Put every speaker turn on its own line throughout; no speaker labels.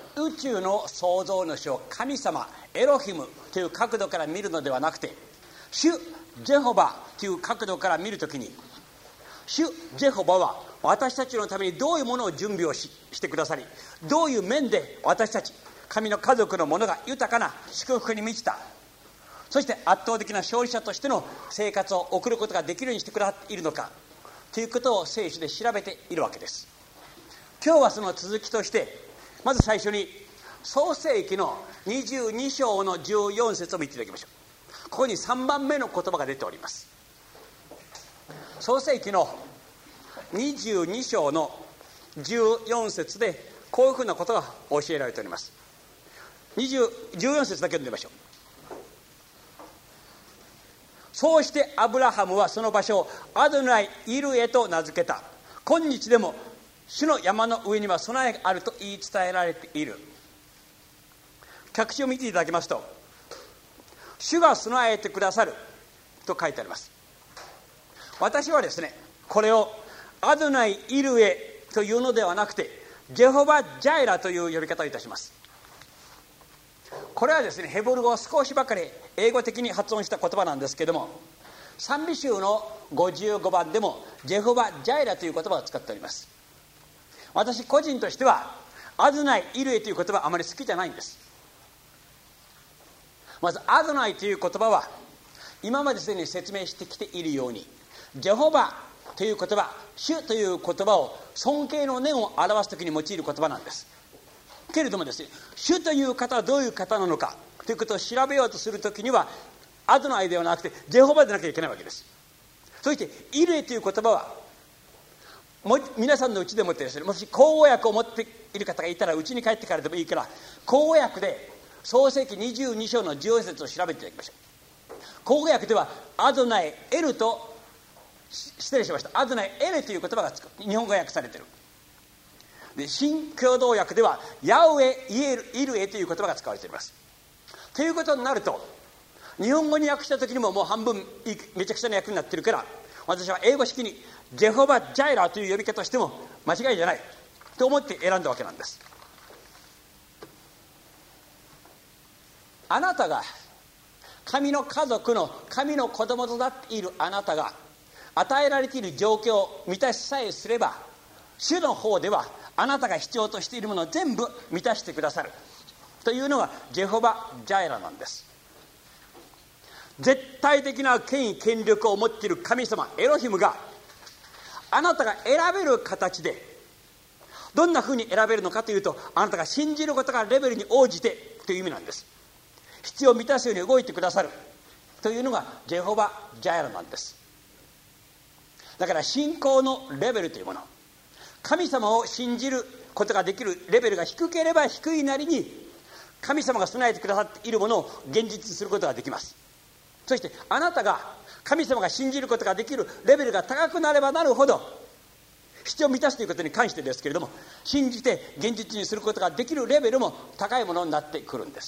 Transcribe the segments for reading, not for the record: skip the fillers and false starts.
宇宙の創造主を神様エロヒムという角度から見るのではなくて、主ジェホバという角度から見るときに、主ジェホバは私たちのためにどういうものを準備を してくださり、どういう面で私たち神の家族のものが豊かな祝福に満ちた、そして圧倒的な勝利者としての生活を送ることができるようにしてくださっているのかということを聖書で調べているわけです。今日はその続きとして、まず最初に創世記の22章の14節を見ていただきましょう。ここに3番目の言葉が出ております。創世記の22章の14節でこういうふうなことが教えられております。14節だけ読んでみましょう。そうしてアブラハムはその場所をアドナイ・イルエと名付けた。今日でも主の山の上には備えがあると言い伝えられている。脚注を見ていただきますと、主が備えてくださると書いてあります。私はですね、これをアドナイ・イルエというのではなくて、ジェホバ・ジャイラという呼び方をいたします。これはですね、ヘブル語を少しばかり英語的に発音した言葉なんですけれども、賛美集の55番でもジェホバ・ジャイラという言葉を使っております。私個人としてはアドナイ・イルエという言葉はあまり好きじゃないんです。まずアドナイという言葉は今まですでに説明してきているように、ジェホバという言葉、主という言葉を尊敬の念を表すときに用いる言葉なんですけれどもですね、主という方はどういう方なのかということを調べようとするときにはアドナイではなくてジェホバでなきゃいけないわけです。そしてイルエという言葉は皆さんのうちでもってですね、もし口語訳を持っている方がいたらうちに帰ってからでもいいから口語訳で創世記22章の14節を調べていただきましょう。口語訳ではアドナイエルと、失礼しました、アドナイエレという言葉が日本語訳されている。で、新共同訳ではヤウエイルエという言葉が使われています。ということになると、日本語に訳した時にももう半分めちゃくちゃな訳になっているから、私は英語式にジェホバ・ジャイラという呼び方をしても間違いじゃないと思って選んだわけなんです。あなたが神の家族の神の子供となっているあなたが与えられている状況を満たしさえすれば、主の方ではあなたが必要としているものを全部満たしてくださるというのがジェホバ・ジャイラなんです。絶対的な権威権力を持っている神様エロヒムがあなたが選べる形で、どんなふうに選べるのかというと、あなたが信じることがレベルに応じてという意味なんです。必要を満たすように動いてくださるというのがジェホバ・ジャイラなんです。だから信仰のレベルというもの、神様を信じることができるレベルが低ければ低いなりに、神様が備えてくださっているものを現実にすることができます。そしてあなたが神様が信じることができるレベルが高くなればなるほど、必要を満たすということに関してですけれども、信じて現実にすることができるレベルも高いものになってくるんです。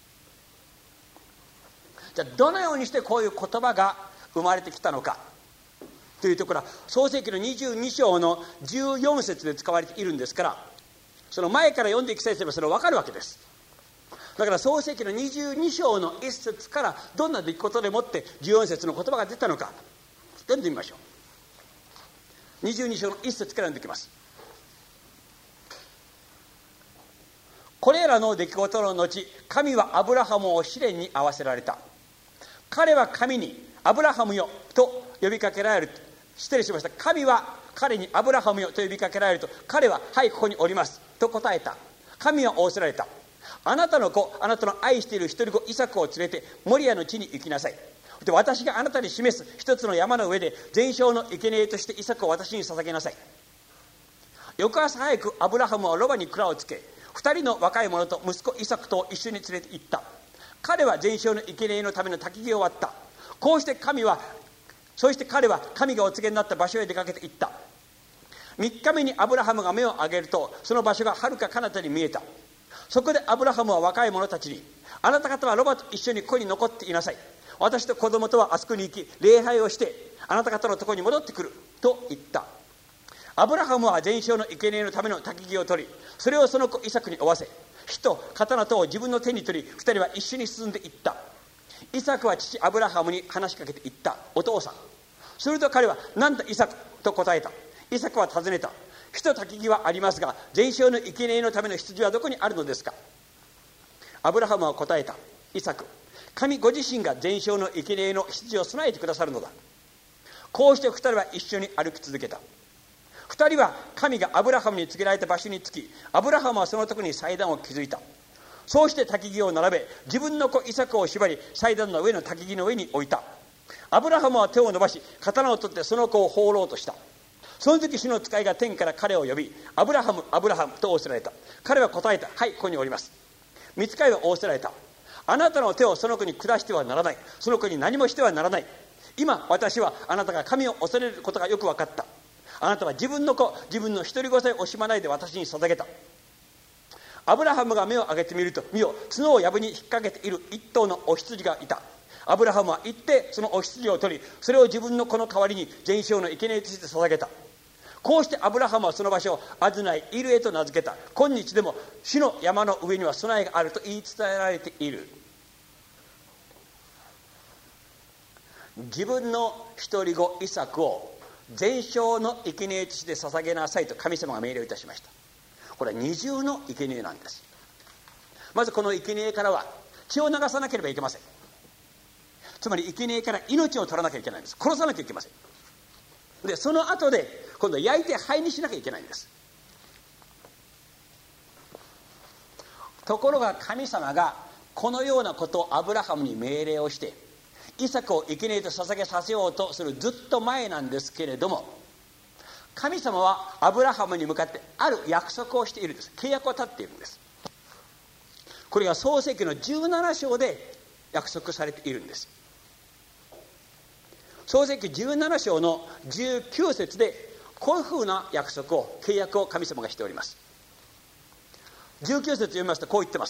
じゃあどのようにしてこういう言葉が生まれてきたのかというところは、創世記の22章の14節で使われているんですから、その前から読んでいきさえすればそれは分かるわけです。だから創世記の22章の1節からどんな出来事でもって14節の言葉が出たのか読んでみましょう。22章の1節から読んでいきます。これらの出来事の後、神はアブラハムを試練に合わせられた。彼は神にアブラハムよと呼びかけられる。失礼しました。神は彼にアブラハムよと呼びかけられると、彼ははいここにおりますと答えた。神は仰せられた。あなたの子、あなたの愛している一人子イサクを連れてモリアの地に行きなさい。で、私があなたに示す一つの山の上で全焼の生贄としてイサクを私に捧げなさい。翌朝早くアブラハムはロバに蔵をつけ、二人の若い者と息子イサクと一緒に連れて行った。彼は全焼の生贄のための焚き木を割った。そして彼は神がお告げになった場所へ出かけて行った。3日目にアブラハムが目を上げると、その場所がはるか彼方に見えた。そこでアブラハムは若い者たちに、あなた方はロバと一緒にここに残っていなさい。私と子供とはあそこに行き礼拝をして、あなた方のところに戻ってくると言った。 アブラハムは全焼の生贄のための焚き木を取り、それをその子イサクに負わせ、火と刀とを自分の手に取り、二人は一緒に進んでいった。イサクは父アブラハムに話しかけて言った。お父さん。すると彼は、なんだイサクと答えた。イサクは尋ねた。火と焚き木はありますが、全焼の生贄のための羊はどこにあるのですか。アブラハムは答えた。イサク、神ご自身が全焼の生贄の羊を備えてくださるのだ。こうして二人は一緒に歩き続けた。二人は神がアブラハムに告げられた場所に着き、アブラハムはそのところに祭壇を築いた。そうして焚き木を並べ、自分の子イサクを縛り、祭壇の上の焚き木の上に置いた。アブラハムは手を伸ばし、刀を取ってその子を放ろうとした。その時主の使いが天から彼を呼び、アブラハム、アブラハムと仰せられた。彼は答えた。はい、ここにおります。御使いは仰せられた。あなたの手をその子に下してはならない。その子に何もしてはならない。今私はあなたが神を恐れることがよく分かった。あなたは自分の子、自分の一人子さえ惜しまないで私に捧げた。アブラハムが目を上げてみると、見よ、角を藪に引っ掛けている一頭のお羊がいた。アブラハムは行ってそのお羊を取り、それを自分の子の代わりに全焼の生贄として捧げた。こうしてアブラハムはその場所をアズナイ・イルエと名付けた。今日でも死の山の上には備えがあると言い伝えられている。自分の一人子イサクを全焼の生贄として捧げなさいと神様が命令いたしました。これは二重の生贄なんです。まずこの生贄からは血を流さなければいけません。つまり生贄から命を取らなきゃいけないんです。殺さなきゃいけません。でその後で今度焼いて灰にしなきゃいけないんです。ところが神様がこのようなことをアブラハムに命令をして、イサクを生贄と捧げさせようとするずっと前なんですけれども、神様はアブラハムに向かってある約束をしているんです。契約を立っているんです。これが創世記の17章で約束されているんです。創世記17章の19節でこういうふうな約束を、契約を神様がしております。19節読みますとこう言ってます。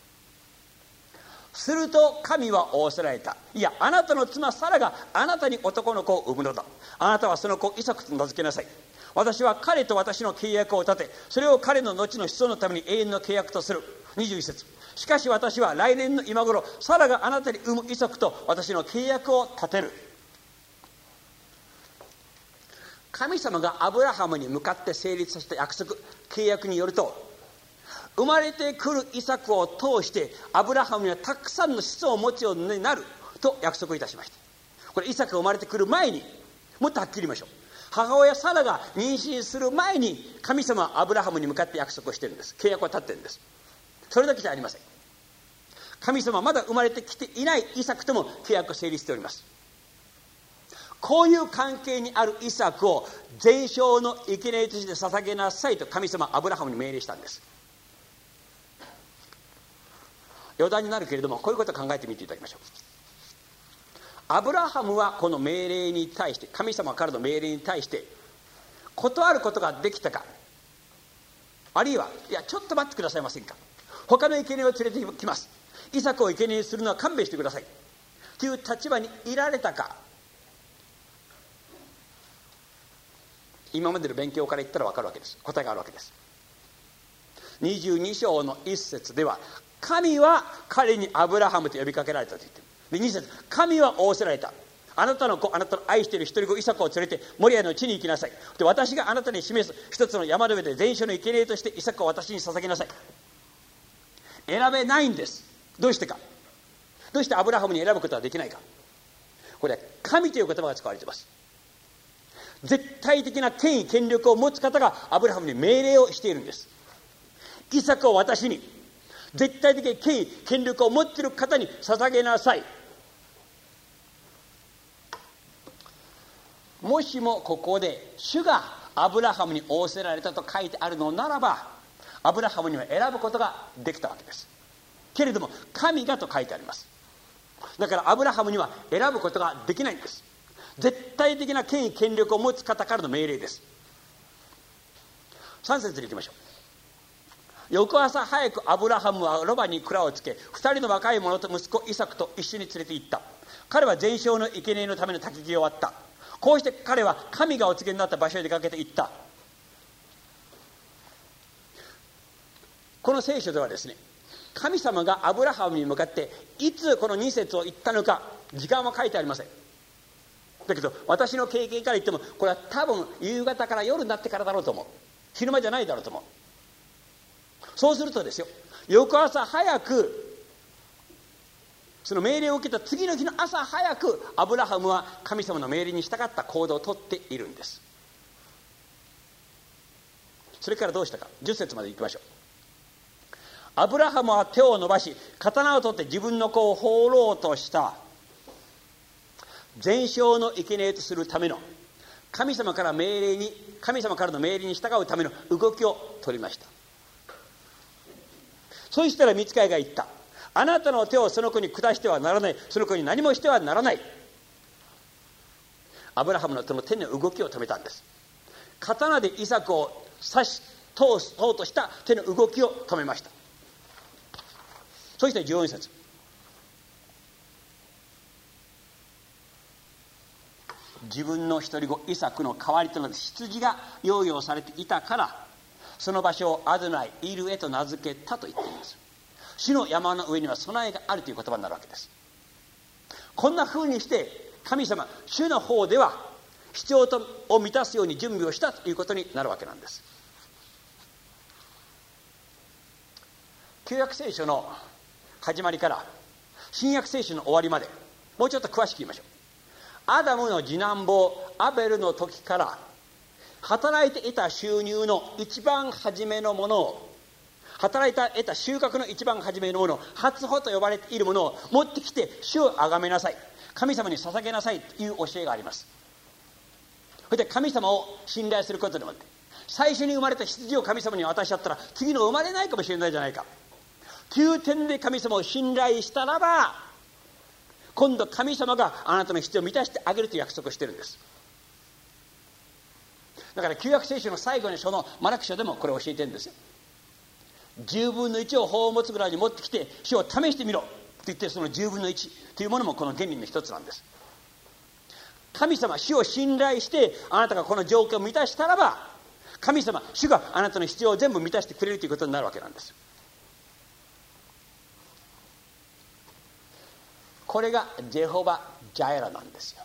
すると神は仰せられた。いや、あなたの妻サラがあなたに男の子を産むのだ。あなたはその子をイサクと名付けなさい。私は彼と私の契約を立て、それを彼の後の子孫のために永遠の契約とする。21節。しかし私は来年の今頃、サラがあなたに産むイサクと私の契約を立てる。神様がアブラハムに向かって成立させた約束、契約によると、生まれてくるイサクを通してアブラハムにはたくさんの子孫を持つようになると約束いたしました。これイサクが生まれてくる前に、もっとはっきり言いましょう。母親サラが妊娠する前に神様はアブラハムに向かって約束をしているんです。契約を立っているんです。それだけじゃありません。神様はまだ生まれてきていないイサクとも契約を成立しております。こういう関係にあるイサクを全焼の生贄として捧げなさいと神様はアブラハムに命令したんです。余談になるけれども、こういうことを考えてみていただきましょう。アブラハムはこの命令に対して、神様からの命令に対して断ることができたか、あるいは、いやちょっと待ってくださいませんか、他の生贄を連れてきます、イサクを生贄にするのは勘弁してくださいという立場にいられたか。今までの勉強から言ったら分かるわけです。答えがあるわけです。22章の1節では、神は彼にアブラハムと呼びかけられたと言っている。で2節、神は仰せられた。あなたの子、あなたの愛している一人子イサクを連れてモリアの地に行きなさい。で私があなたに示す一つの山の上で全焼の生贄としてイサクを私に捧げなさい。選べないんです。どうしてか。どうしてアブラハムに選ぶことはできないか。これは神という言葉が使われています。絶対的な権威権力を持つ方がアブラハムに命令をしているんです。イサクを私に、絶対的権威権力を持っている方に捧げなさい。もしもここで主がアブラハムに仰せられたと書いてあるのならば、アブラハムには選ぶことができたわけです。けれども神がと書いてあります。だからアブラハムには選ぶことができないんです。絶対的な権威権力を持つ方からの命令です。3節に行きましょう。翌朝早くアブラハムはロバに蔵をつけ、2人の若い者と息子イサクと一緒に連れて行った。彼は全焼の生贄のための焚き木を割った。こうして彼は神がお告げになった場所へ出かけて行った。 この聖書ではですね、神様がアブラハムに向かっていつこの2節を言ったのか時間は書いてありません。だけど私の経験から言っても、これは多分夕方から夜になってからだろうと思う。昼間じゃないだろうと思う。そうするとですよ、翌朝早く、その命令を受けた次の日の朝早く、アブラハムは神様の命令に従った行動をとっているんです。それからどうしたか、10節まで行きましょう。アブラハムは手を伸ばし、刀を取って自分の子を放ろうとした。全焼の生贄とするための神様からの命令に従うための動きを取りました。そしたら御使いが言った。あなたの手をその子に下してはならない。その子に何もしてはならない。アブラハムの手の動きを止めたんです。刀でイサクを刺し通そうとした手の動きを止めました。そして14節。自分の一人子イサクの代わりとなる羊が用意されていたから、その場所をアドナイイルエと名付けたと言っています。主の山の上には備えがあるという言葉になるわけです。こんな風にして神様、主の方では必要を満たすように準備をしたということになるわけなんです。旧約聖書の始まりから新約聖書の終わりまでもうちょっと詳しく言いましょう。アダムの次男坊アベルの時から働いて得た収入の一番初めのものを、働いて得た収穫の一番初めのものを、初穂と呼ばれているものを持ってきて主を崇めなさい、神様に捧げなさいという教えがあります。そして神様を信頼することでもって、最初に生まれた羊を神様に渡しちゃったら次の生まれないかもしれないじゃないかという点で神様を信頼したらば、今度神様があなたの必要を満たしてあげるという約束をしているんです。だから旧約聖書の最後の書のマラク書でもこれを教えてるんですよ。10分の1を宝物蔵に持ってきて主を試してみろと言って、その10分の1というものもこの原理の一つなんです。神様、主を信頼してあなたがこの状況を満たしたらば、神様、主があなたの必要を全部満たしてくれるということになるわけなんです。これがジェホバ・ジャイラなんですよ。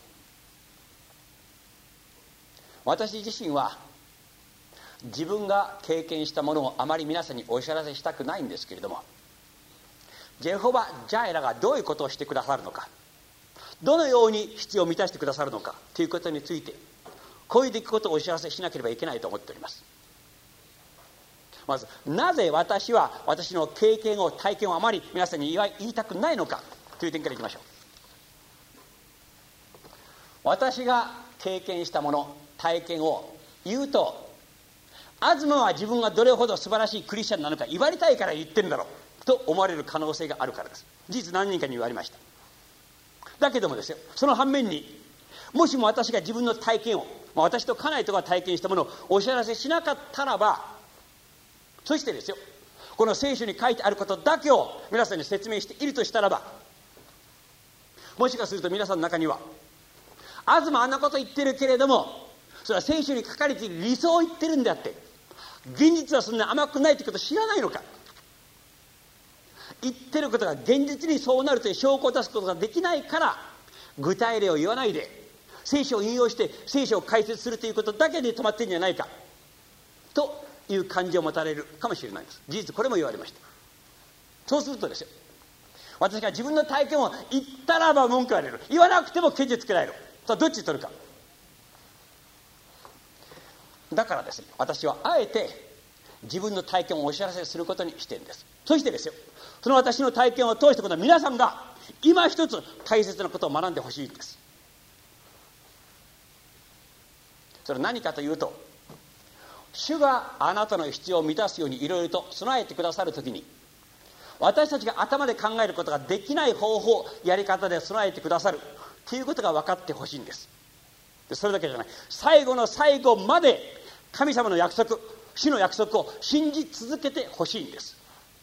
私自身は自分が経験したものをあまり皆さんにお知らせしたくないんですけれども、ジェホバ・ジャイラがどういうことをしてくださるのか、どのように必要を満たしてくださるのかということについて、こういう出来事をお知らせしなければいけないと思っております。まず、なぜ私は私の経験を体験をあまり皆さんに言いたくないのかという点からいきましょう。私が経験したもの、体験を言うと、東は自分がどれほど素晴らしいクリスチャンなのか言われたいから言ってるんだろうと思われる可能性があるからです。事実何人かに言われました。だけどもですよ、その反面に、もしも私が自分の体験を、私と家内とが体験したものをお知らせしなかったらば、そしてですよ、この聖書に書いてあることだけを皆さんに説明しているとしたらば、もしかすると皆さんの中には、東あんなこと言ってるけれども、それは聖書に書かれている理想を言ってるんであって、現実はそんな甘くないということを知らないのか、言ってることが現実にそうなるという証拠を出すことができないから、具体例を言わないで聖書を引用して聖書を解説するということだけで止まってるんじゃないかという感じを持たれるかもしれないです。事実これも言われました。そうするとですよ、私が自分の体験を言ったらば文句言われる、言わなくてもケチつけられる、さあどっち取るか。だからですね、私はあえて自分の体験をお知らせすることにしているんです。そしてですよ、その私の体験を通してこの皆さんが今一つ大切なことを学んでほしいんです。それは何かというと、主があなたの必要を満たすようにいろいろと備えてくださるときに、私たちが頭で考えることができない方法、やり方で備えてくださるということが分かってほしいんです。でそれだけじゃない、最後の最後まで神様の約束、主の約束を信じ続けてほしいんです。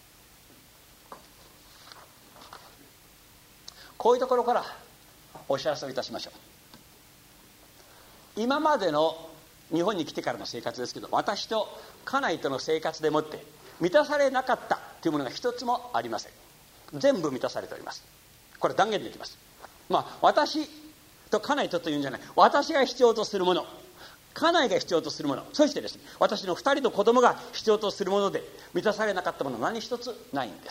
こういうところからお知らせをいたしましょう。今までの日本に来てからの生活ですけど、私と家内との生活でもって満たされなかったというものが一つもありません。全部満たされております。これ断言できます。私と家内というんじゃない、私が必要とするもの、家内が必要とするもの、そしてですね、私の2人の子供が必要とするもので満たされなかったもの何一つないんです。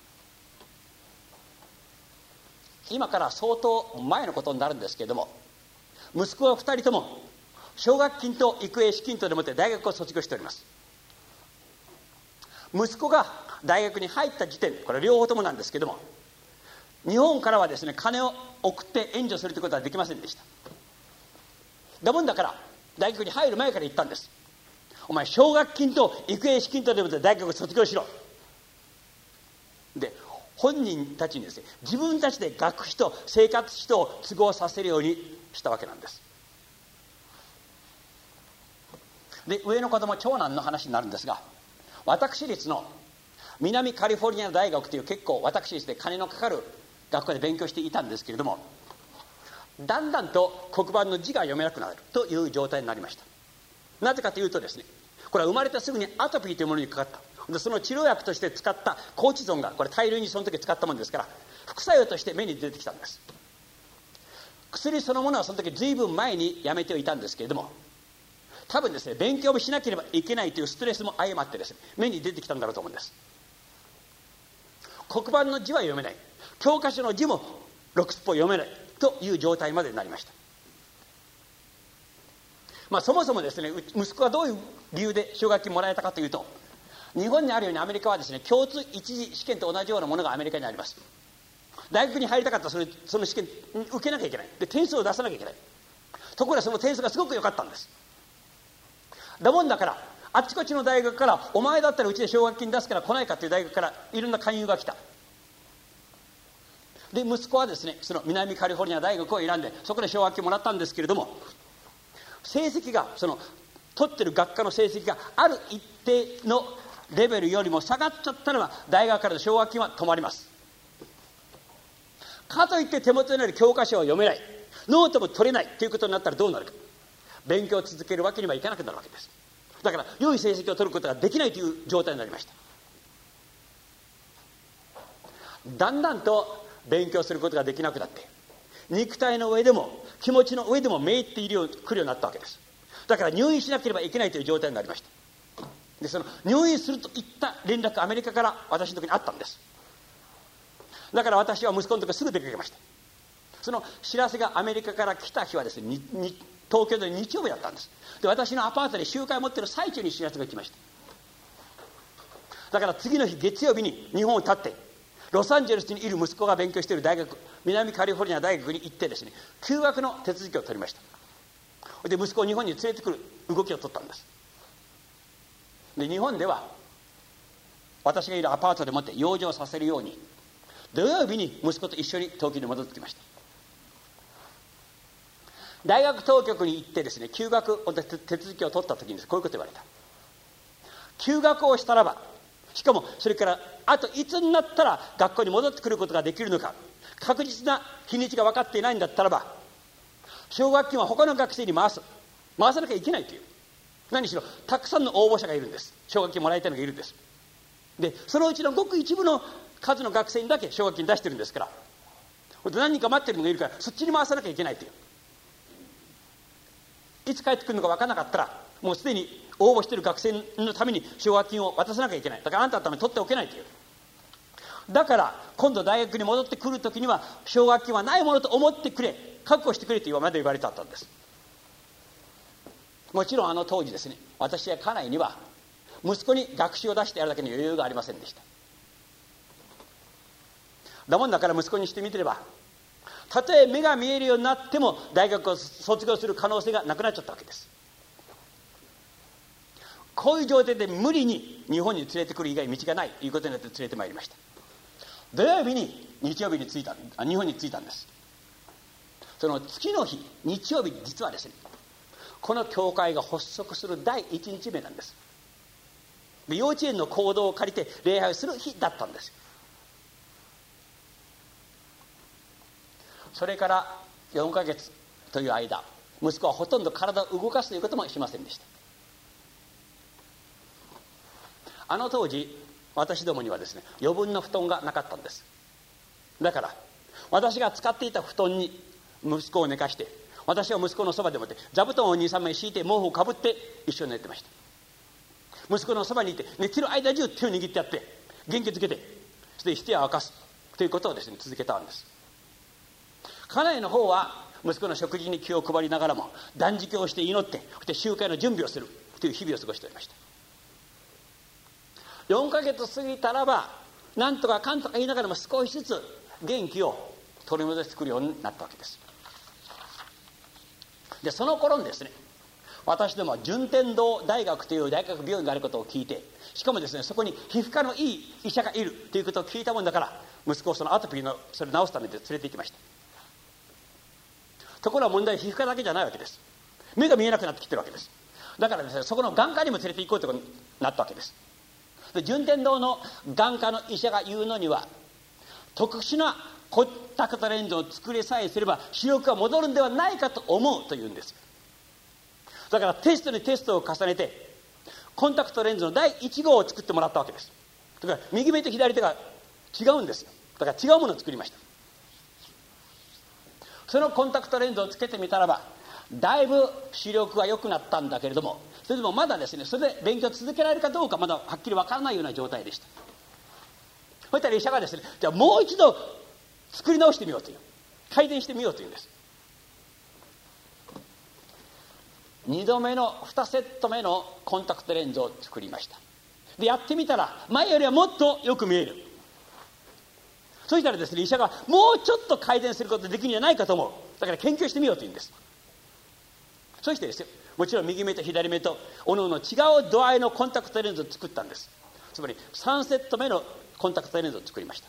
今から相当前のことになるんですけれども、息子は2人とも奨学金と育英資金とでもって大学を卒業しております。息子が大学に入った時点、これ両方ともなんですけども、日本からはですね、金を送って援助するということはできませんでした。だもんだから大学に入る前から言ったんです。お前奨学金と育英資金とでもって大学を卒業しろ。で、本人たちにですね、自分たちで学費と生活費と都合させるようにしたわけなんです。で、上の子供、長男の話になるんですが、私立の南カリフォルニア大学という結構私立で金のかかる学校で勉強していたんですけれども、だんだんと黒板の字が読めなくなるという状態になりました。なぜかというとですね、これは生まれてすぐにアトピーというものにかかった。で、その治療薬として使ったコーチゾンが、これ大量にその時使ったものですから、副作用として目に出てきたんです。薬そのものはその時随分前にやめていたんですけれども、多分ですね、勉強もしなければいけないというストレスも相まってですね、目に出てきたんだろうと思うんです。黒板の字は読めない、教科書の字も6すっぽ読めないという状態までになりました。そもそもですね、息子はどういう理由で奨学金もらえたかというと、日本にあるようにアメリカはですね、共通一次試験と同じようなものがアメリカにあります。大学に入りたかったらその試験受けなきゃいけない。で、点数を出さなきゃいけない。ところがその点数がすごく良かったんです。だもんだから、あっちこっちの大学から、お前だったらうちで奨学金出すから来ないかという大学からいろんな勧誘が来た。で、息子はですね、その南カリフォルニア大学を選んで、そこで奨学金もらったんですけれども、成績が、取ってる学科の成績がある一定のレベルよりも下がっちゃったらば、大学からの奨学金は止まります。かといって手元にある教科書を読めない、ノートも取れないということになったらどうなるか。勉強を続けるわけにはいかなくなるわけです。だから良い成績を取ることができないという状態になりました。だんだんと勉強することができなくなって、肉体の上でも気持ちの上でもめいってくるようになったわけです。だから入院しなければいけないという状態になりました。で、その入院するといった連絡がアメリカから私のところにあったんです。だから私は息子のところすぐ出かけました。その知らせがアメリカから来た日はですね、東京で日曜日だったんです。で、私のアパートで集会を持っている最中に知らせが来ました。だから次の日月曜日に日本を立って、ロサンゼルスにいる息子が勉強している大学、南カリフォルニア大学に行ってですね、休学の手続きを取りました。で、息子を日本に連れてくる動きを取ったんです。で、日本では私がいるアパートでもって養生させるように、土曜日に息子と一緒に東京に戻ってきました。大学当局に行ってですね、休学の手続きを取った時にこういうこと言われた。休学をしたらば、しかもそれからあといつになったら学校に戻ってくることができるのか、確実な日にちが分かっていないんだったらば、奨学金は他の学生に回さなきゃいけないという。何しろたくさんの応募者がいるんです。奨学金もらいたいのがいるんです。で、そのうちのごく一部の数の学生にだけ奨学金出してるんですから、何人か待ってるのがいるから、そっちに回さなきゃいけないという。いつ帰ってくるのか分からなかったら、もうすでに応募している学生のために奨学金を渡さなきゃいけない。だからあんたのために取っておけないという。だから今度大学に戻ってくるときには、奨学金はないものと思ってくれ、確保してくれと今まで言われてあったんです。もちろんあの当時ですね、私や家内には息子に学習を出してやるだけの余裕がありませんでした。だもんだから息子にしてみてれば、たとえ目が見えるようになっても大学を卒業する可能性がなくなっちゃったわけです。こういう状態で無理に日本に連れてくる以外道がないということになって連れてまいりました。土曜日に日本に着いたんです。その次の日、日曜日に実はですね、この教会が発足する第1日目なんです。で、幼稚園の講堂を借りて礼拝をする日だったんですよ。それから4ヶ月という間、息子はほとんど体を動かすということもしませんでした。 あの当時私どもにはですね、余分な布団がなかったんです。だから私が使っていた布団に息子を寝かして、私は息子のそばでもって座布団を 2,3 枚敷いて毛布をかぶって一緒に寝てました。息子のそばにいて寝てる間中手を握ってやって元気づけて、そして一夜明かすということをですね続けたんです。家内の方は息子の食事に気を配りながらも断食をして祈って、そして集会の準備をするという日々を過ごしておりました。4ヶ月過ぎたらばなんとかかんとか言いながらも少しずつ元気を取り戻してくるようになったわけです。でその頃にですね、私どもは順天堂大学という大学病院があることを聞いて、しかもですねそこに皮膚科のいい医者がいるということを聞いたもんだから、息子をそのアトピーのそれを治すために連れて行きました。ところが問題は皮膚科だけじゃないわけです。目が見えなくなってきてるわけです。だからですね、そこの眼科にも連れて行こうということになったわけです。で順天堂の眼科の医者が言うのには、特殊なコンタクトレンズを作りさえすれば視力が戻るんではないかと思うというんです。だからテストにテストを重ねてコンタクトレンズの第1号を作ってもらったわけです。だから右目と左手が違うんですよ。だから違うものを作りました。そのコンタクトレンズをつけてみたらばだいぶ視力が良くなったんだけれども、それでもまだですね、それで勉強続けられるかどうかまだはっきり分からないような状態でした。そしたら医者がですね、じゃあもう一度作り直してみようという、改善してみようというんです。2度目の2セット目のコンタクトレンズを作りました。でやってみたら前よりはもっとよく見える。そしたらですね、医者がもうちょっと改善することができるんじゃないかと思う。だから研究してみようというんです。そしてですよ、もちろん右目と左目とおのおの違う度合いのコンタクトレンズを作ったんです。つまり3セット目のコンタクトレンズを作りました。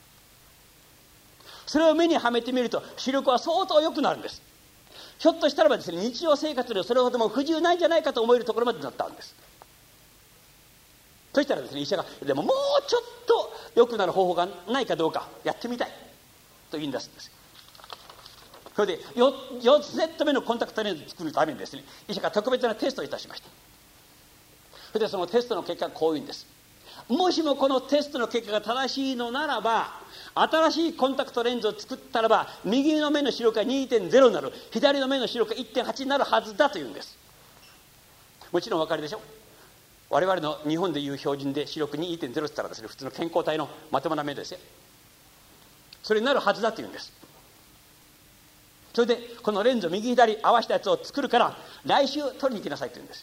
それを目にはめてみると視力は相当良くなるんです。ひょっとしたらばですね、日常生活でそれほども不自由ないんじゃないかと思えるところまでなったんです。そしたらですね、医者がでももうちょっと良くなる方法がないかどうかやってみたいと言い出すんです。それで 4セット目のコンタクトレンズを作るためにですね、医者が特別なテストをいたしました。それでそのテストの結果がこういうんです。もしもこのテストの結果が正しいのならば、新しいコンタクトレンズを作ったらば右の目の視力が 2.0 になる、左の目の視力が 1.8 になるはずだというんです。もちろんお分かりでしょ。我々の日本でいう標準で視力 2.0 って言ったらですね、普通の健康体のまともな目ですよ。それになるはずだというんです。それでこのレンズを右左合わせたやつを作るから来週取りに行きなさいと言うんです。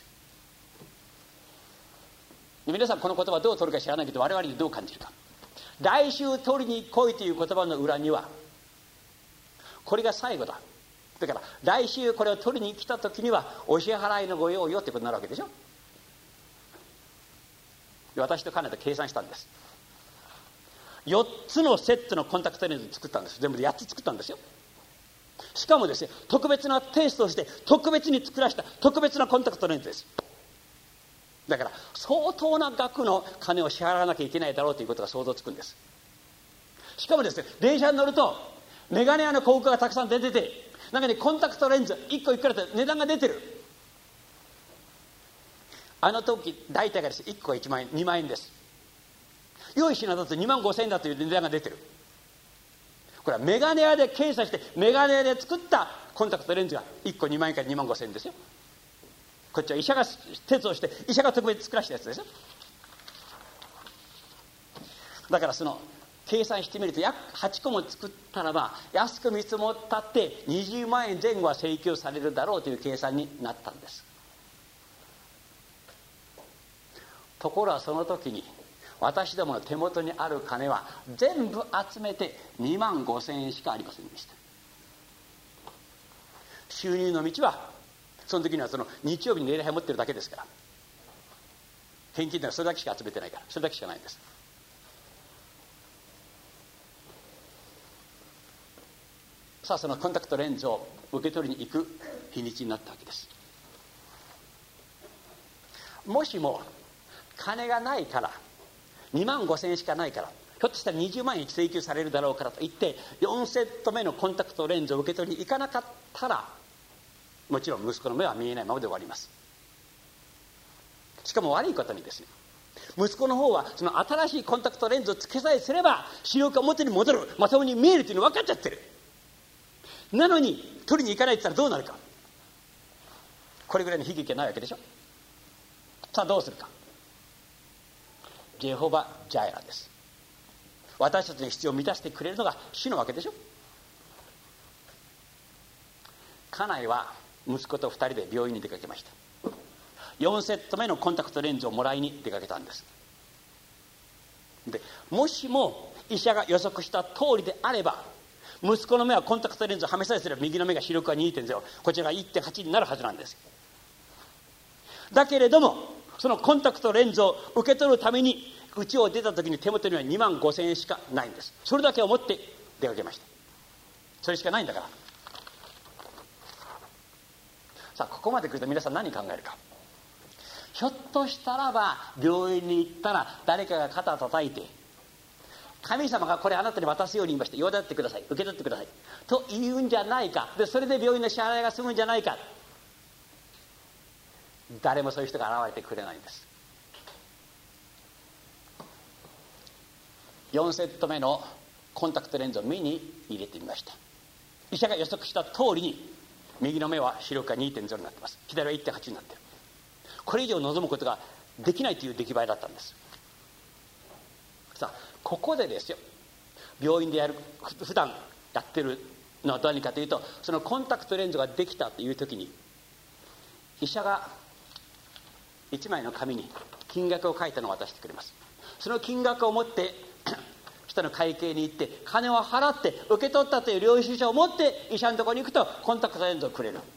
皆さんこの言葉どう取るか知らないけど、我々にどう感じるか。来週取りに来いという言葉の裏には、これが最後だ、だから来週これを取りに来た時にはお支払いのご用意よってことになるわけでしょ。で私と彼と計算したんです。4つのセットのコンタクトレンズ作ったんです。全部で8つ作ったんですよ。しかもですね、特別なテストをして特別に作らせた特別なコンタクトレンズです。だから相当な額の金を支払わなきゃいけないだろうということが想像つくんです。しかもですね、電車に乗るとメガネ屋の広告がたくさん出てて、中にコンタクトレンズ1個いくらって値段が出てる。あの時大体がですね、1個が1万円2万円です。良い品だと2万5千円だという値段が出てる。これはメガネ屋で検査してメガネ屋で作ったコンタクトレンズが1個2万円から2万5千円ですよ。こっちは医者がテストをして医者が特別作らせたやつですよ。だからその計算してみると約8個も作ったらば安く見積もったって20万円前後は請求されるだろうという計算になったんです。ところがその時に私どもの手元にある金は全部集めて2万5千円しかありませんでした。収入の道はその時にはその日曜日に礼拝持ってるだけですから、返金ではそれだけしか集めてないから、それだけしかないんです。さあそのコンタクトレンズを受け取りに行く日にちになったわけです。もしも金がないから2万5千円しかないから、ひょっとしたら20万円請求されるだろうからと言って4セット目のコンタクトレンズを受け取りに行かなかったら、もちろん息子の目は見えないままで終わります。しかも悪いことにですね、 息子の方はその新しいコンタクトレンズをつけさえすれば視力が元に戻る、まともに見えるというの分かっちゃってる。なのに取りに行かないって言ったらどうなるか。これぐらいの悲劇はないわけでしょ。さあどうするか。ジェホバ・ジャイラです。私たちの必要を満たしてくれるのが主のわけでしょ。家内は息子と2人で病院に出かけました。4セット目のコンタクトレンズをもらいに出かけたんです。でもしも医者が予測した通りであれば、息子の目はコンタクトレンズをはめさえすれば右の目が視力が 2.0、 こちらが 1.8 になるはずなんです。だけれどもそのコンタクトレンズを受け取るために家を出た時に手元には2万5,000円しかないんです。それだけを持って出かけました。それしかないんだから。さあここまで来ると皆さん何考えるか。ひょっとしたらば病院に行ったら誰かが肩を叩いて、神様がこれあなたに渡すように言いました、用立ってください、受け取ってくださいと言うんじゃないか。でそれで病院の支払いが済むんじゃないか。誰もそういう人が現れてくれないんです。4セット目のコンタクトレンズを目に入れてみました。医者が予測した通りに右の目は視力が 2.0 になってます。左は 1.8 になってる。これ以上望むことができないという出来栄えだったんです。さあここでですよ、病院でやる普段やってるのは何かというと、そのコンタクトレンズができたという時に医者が1枚の紙に金額を書いたのを渡してくれます。その金額を持って下の会計に行って金を払って受け取ったという領収書を持って医者のところに行くとコンタクトレンズをくれる。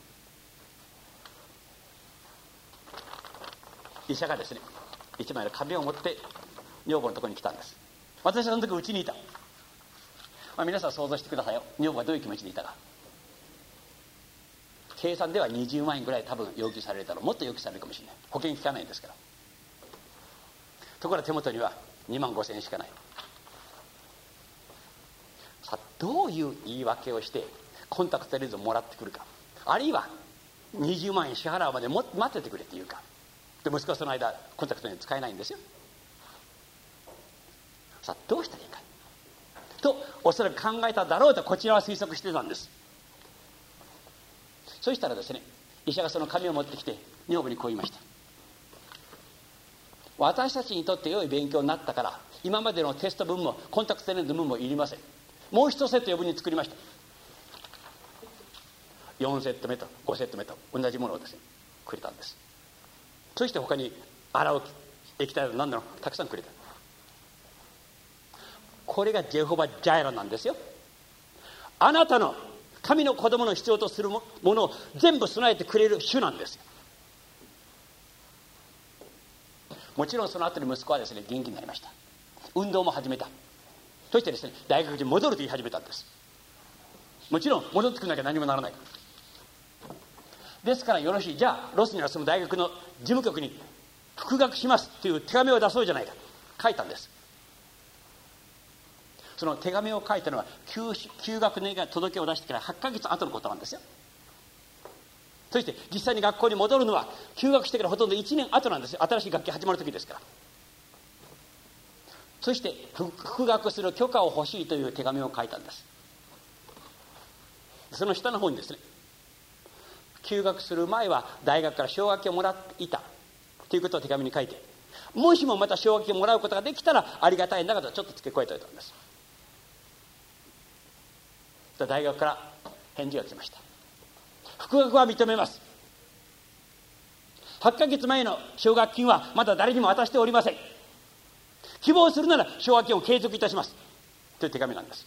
医者がですね1枚の紙を持って女房のところに来たんです。私はその時うちにいた。皆さん想像してくださいよ、女房がどういう気持ちでいたか。計算では20万円ぐらい多分要求されたの、もっと要求されるかもしれない。保険効かないんですから。ところが手元には2万5,000円しかない。さあどういう言い訳をしてコンタクトレンズをもらってくるか、あるいは20万円支払うまで待っててくれっていうか。で息子はその間コンタクトレンズ使えないんですよ。さあどうしたらいいかとおそらく考えただろうとこちらは推測してたんです。そしたらですね、医者がその紙を持ってきて女房にこう言いました。私たちにとって良い勉強になったから今までのテスト分もコンタクトレンズ分もいりません。もう1セット余分に作りました。4セット目と5セット目と同じものをですねくれたんです。そして他に洗う液体を何だろうたくさんくれた。これがジェホバ・ジャイラなんですよ。あなたの神の子供の必要とするものを全部備えてくれる主なんですよ。もちろんその後に息子はですね元気になりました。運動も始めた。そしてですね大学に戻ると言い始めたんです。もちろん戻ってくるなきゃ何もならない。ですからよろしい、じゃあロスには住む大学の事務局に復学しますという手紙を出そうじゃないか書いたんです。その手紙を書いたのは休学願届を出してから8ヶ月後のことなんですよ。そして実際に学校に戻るのは休学してからほとんど1年後なんですよ。新しい学期始まる時ですから。そして復学する許可を欲しいという手紙を書いたんです。その下の方にですね、休学する前は大学から奨学金をもらっていたということを手紙に書いて、もしもまた奨学金をもらうことができたらありがたいんだけどちょっと付け加えておいたんです。大学から返事が来ました。復学は認めます。8ヶ月前の奨学金はまだ誰にも渡しておりません。希望するなら奨学金を継続いたしますという手紙なんです。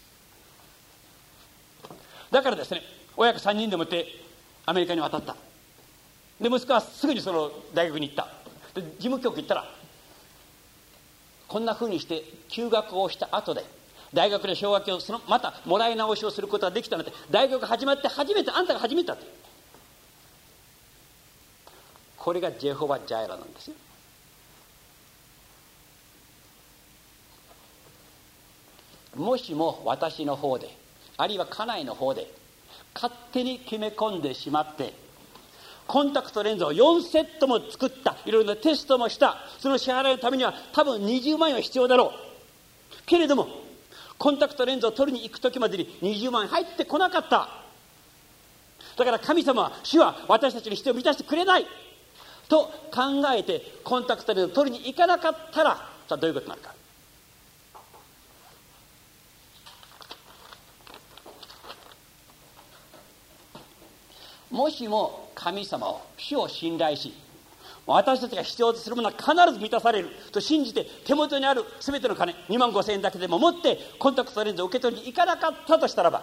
だからですね、親子3人でもってアメリカに渡った。で息子はすぐにその大学に行った。で事務局行ったらこんなふうにして休学をした後で大学で奨学金をまたもらい直しをすることができたので、大学が始まって初めてあんたが始めたと。これがジェホバ・ジャイラなんですよ。もしも私の方であるいは家内の方で勝手に決め込んでしまってコンタクトレンズを4セットも作った、いろいろなテストもした、その支払いのためには多分20万円は必要だろうけれども、コンタクトレンズを取りに行く時までに20万円入ってこなかった。だから神様は、主は私たちの必要を満たしてくれないと考えてコンタクトレンズを取りに行かなかったら、さあどういうことになるか。もしも神様を、主を信頼し、私たちが必要とするものは必ず満たされると信じて、手元にある全ての金2万5千円だけでも持ってコンタクトレンズを受け取りに行かなかったとしたらば、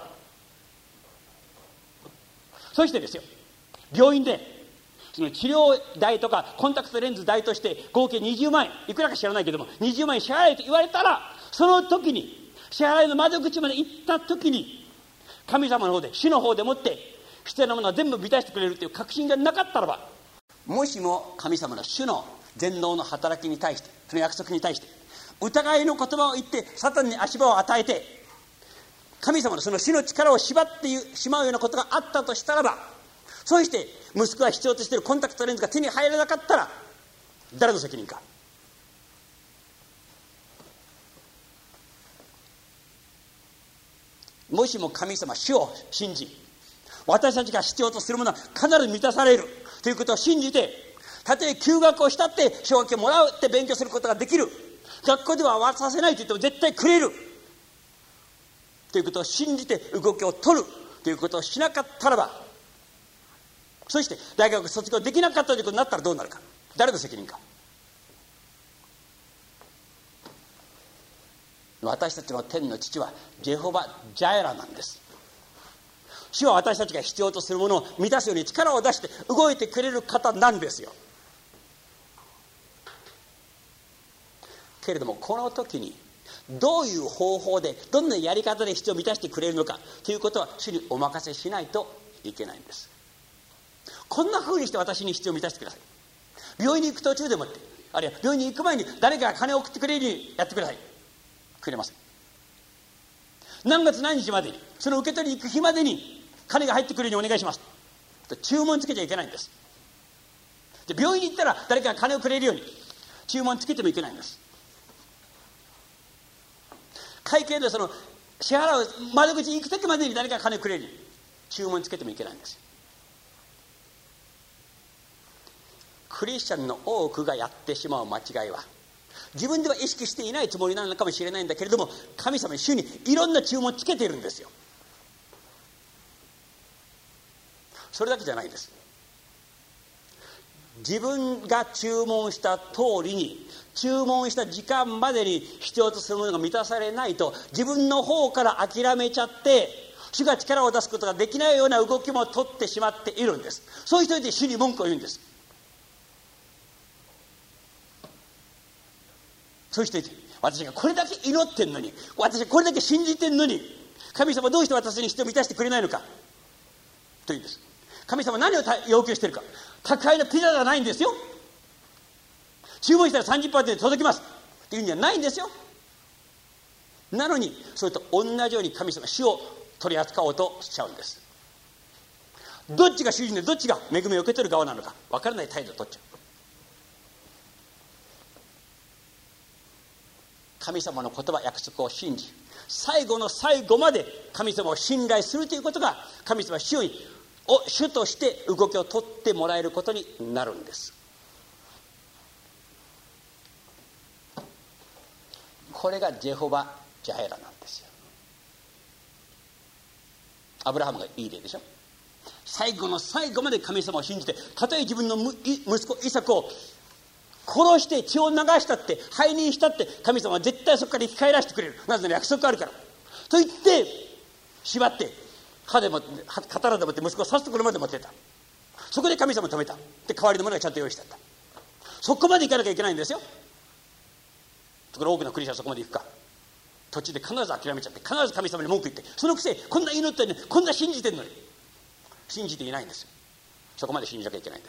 そしてですよ、病院でその治療代とかコンタクトレンズ代として合計20万円、いくらか知らないけども20万円支払えと言われたら、その時に支払いの窓口まで行った時に、神様の方で、主の方でもって必要なものは全部満たしてくれるという確信がなかったらば、もしも神様の主の全能の働きに対して、その約束に対して疑いの言葉を言ってサタンに足場を与えて、神様のその主の力を縛ってしまうようなことがあったとしたらば、そうして息子が必要としているコンタクトレンズが手に入らなかったら誰の責任か。もしも神様、主を信じ、私たちが必要とするものは必ず満たされるということを信じて、たとえ休学をしたって奨学金もらうって勉強することができる、学校では渡させないと言っても絶対くれるということを信じて動きを取るということをしなかったらば、そして大学卒業できなかったということになったらどうなるか。誰の責任か。私たちの天の父はジェホバ・ジャイラなんです。主は私たちが必要とするものを満たすように力を出して動いてくれる方なんですよ。けれどもこの時にどういう方法で、どんなやり方で必要を満たしてくれるのかということは主にお任せしないといけないんです。こんな風にして私に必要を満たしてください。病院に行く途中でもって、あるいは病院に行く前に誰かが金を送ってくれるようにやってください。くれません。何月何日までに、その受け取りに行く日までに金が入ってくるようにお願いしますと注文つけちゃいけないんです。で、病院に行ったら誰かが金をくれるように注文つけてもいけないんです。会計でその支払う窓口に行く時までに誰かが金をくれるように注文つけてもいけないんですよ。クリスチャンの多くがやってしまう間違いは、自分では意識していないつもりなのかもしれないんだけれども、神様に主にいろんな注文をつけているんですよ。それだけじゃないんです。自分が注文した通りに、注文した時間までに必要とするものが満たされないと、自分の方から諦めちゃって主が力を出すことができないような動きも取ってしまっているんです。そういう人で主に文句を言うんです。そういう人で、私がこれだけ祈ってんのに、私がこれだけ信じてんのに、神様どうして私に必要を満たしてくれないのかというんです。神様何を要求しているか。宅配のピザじゃないんですよ。注文したら30分で届きますっていうんじゃないんですよ。なのにそれと同じように神様、主を取り扱おうとしちゃうんです。どっちが主人でどっちが恵みを受け取る側なのか分からない態度を取っちゃう。神様の言葉、約束を信じ、最後の最後まで神様を信頼するということが、神様主として動きを取ってもらえることになるんです。これがジェホバ・ジャイラなんですよ。アブラハムがいい例でしょ。最後の最後まで神様を信じて、たとえ自分の息子イサクを殺して血を流したって、背任したって、神様は絶対そこから生き返らせてくれる。なぜなら約束があるからと言って縛って刀でもって息子を刺すところまで持ってた。そこで神様を止めた。で、代わりのものがちゃんと用意してあった。そこまで行かなきゃいけないんですよ。ところ多くのクリスチャンはそこまで行くか、途中で必ず諦めちゃって、必ず神様に文句言って、そのくせこんな祈ってるのに、こんな信じてるのに信じていないんですよ。そこまで信じなきゃいけないんです。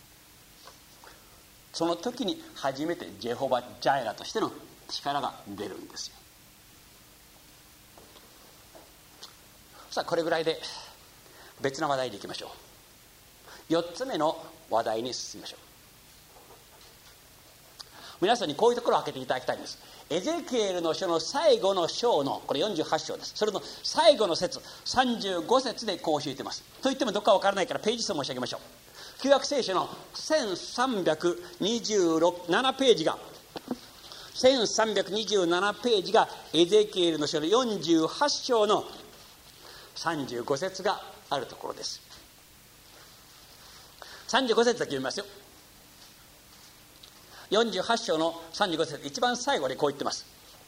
その時に初めてジェホバ・ジャイラとしての力が出るんですよ。さあ、これぐらいで別な話題でいきましょう。 4つ目の話題に進みましょう。皆さんにこういうところを開けていただきたいんです。エゼキエルの書の最後の章の、これ48章です。それの最後の節35節でこう教えています。といってもどこかわからないからページ数申し上げましょう。旧約聖書の1327ページが1327ページがエゼキエルの書の48章の35節があるところです。35節だけ読みますよ。48章の35節、一番最後でこう言ってます。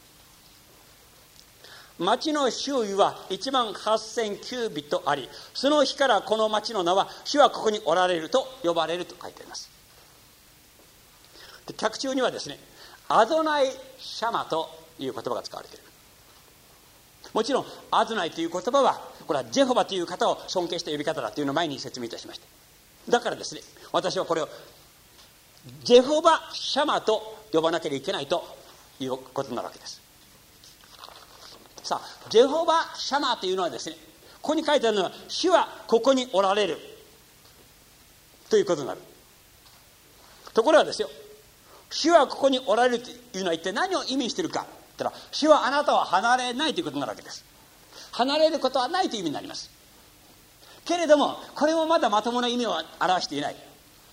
町の周囲は18000キュービットあり、その日からこの町の名は主はここにおられると呼ばれると書いてあります。で、脚注にはですね、アドナイシャマという言葉が使われている。もちろんアドナイという言葉はこれはジェホバという方を尊敬した呼び方だというのを前に説明いたしました。だからですね、私はこれをジェホバシャマと呼ばなければいけないということになるわけです。さあ、ジェホバシャマというのはですね、ここに書いてあるのは主はここにおられるということになる。ところがですよ、主はここにおられるというのは一体何を意味しているかと言ったら、主はあなたを離れないということになるわけです。離れることはないという意味になります。けれどもこれもまだまともな意味を表していない。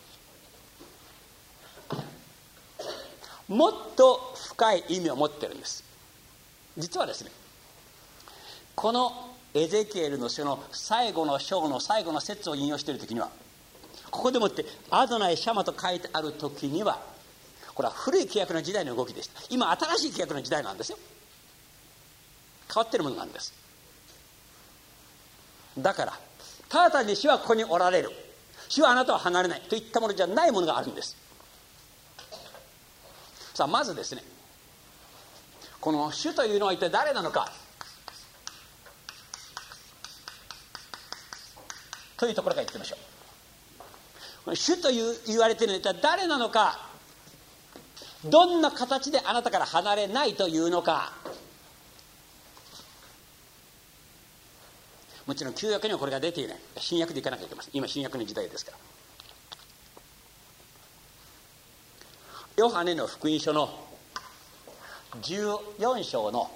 もっと深い意味を持っているんです。実はですね、このエゼキエルの書の最後の章の最後の節を引用しているときには、ここでもってアドナイシャマと書いてあるときには、これは古い契約の時代の動きでした。今新しい契約の時代なんですよ。変わっているものなんです。だからただ単に主はここにおられる、主はあなたは離れないといったものじゃないものがあるんです。さあ、まずですね、この主というのは一体誰なのかというところから言ってみましょう。主と言われているのは一体誰なのか、どんな形であなたから離れないというのか。もちろん旧約にはこれが出ていない。新約でいかなきゃいけません。今新約の時代ですから。ヨハネの福音書の14章の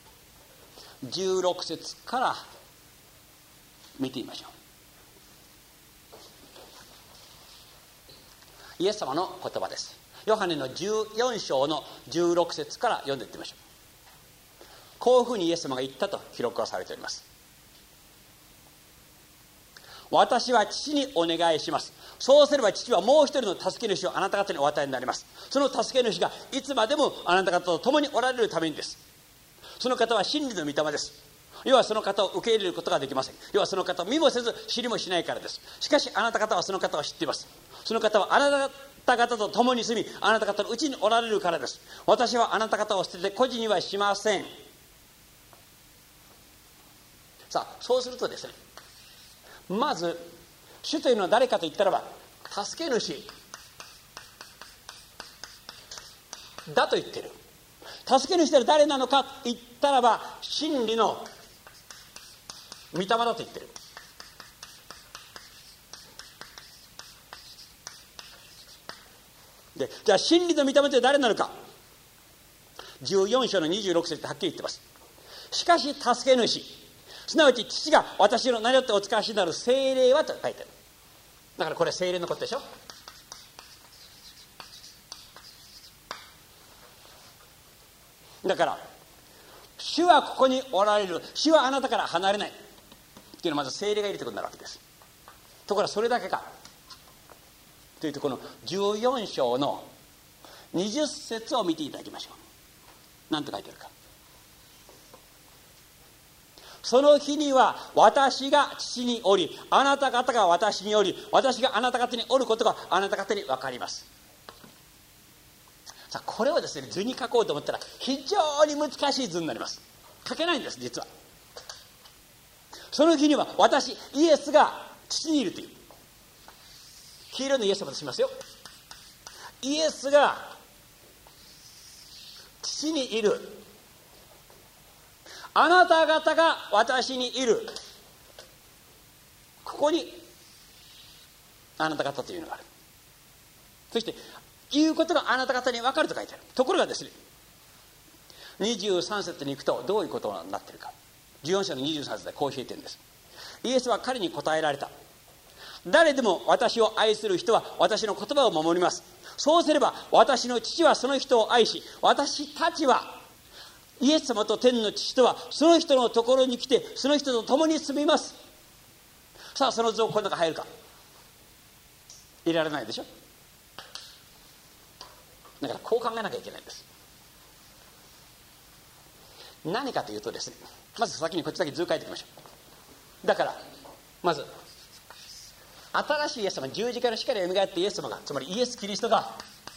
16節から見てみましょう。イエス様の言葉です。ヨハネの14章の16節から読んでいってみましょう。こういうふうにイエス様が言ったと記録はされております。私は父にお願いします。そうすれば父はもう一人の助け主をあなた方にお与えになります。その助け主がいつまでもあなた方と共におられるためにです。その方は真理の御霊です。要はその方を受け入れることができません。要はその方を見もせず知りもしないからです。しかしあなた方はその方を知っています。その方はあなた方と共に住み、あなた方のうちにおられるからです。私はあなた方を捨てて孤児にはしません。さあ、そうするとですね、まず主というのは誰かと言ったらば、助け主だと言っている。助け主とは誰なのかと言ったらば、真理の御霊だと言っている。で、じゃあ真理の御霊とは誰なのか、14章の26節ではっきり言ってます。しかし助け主、すなわち父が私の名によってお使わしになる聖霊はと書いてある。だからこれは聖霊のことでしょ。だから主はここにおられる、主はあなたから離れないっていうのはまず聖霊がいるということになるわけです。ところがそれだけかというと、この14章の20節を見ていただきましょう。何と書いてあるか。その日には私が父におり、あなた方が私におり、私があなた方におることがあなた方に分かります。さあ、これをですね、図に書こうと思ったら非常に難しい図になります。書けないんです、実は。その日には私イエスが父にいるという、黄色のイエス様としますよ。イエスが父にいる、あなた方が私にいる、ここにあなた方というのがある。そして言うことがあなた方に分かると書いてある。ところがですね、23節に行くとどういうことになっているか。14章の23節でこう教えているんです。イエスは彼に答えられた。誰でも私を愛する人は私の言葉を守ります。そうすれば私の父はその人を愛し、私たちはイエス様と天の父とはその人のところに来てその人と共に住みます。さあ、その図をこの中入るか。いられないでしょ。だからこう考えなきゃいけないんです。何かというとですね、まず先にこっちだけ図を書いておきましょう。だからまず新しいイエス様、十字架の光がよみがえってイエス様が、つまりイエス・キリストが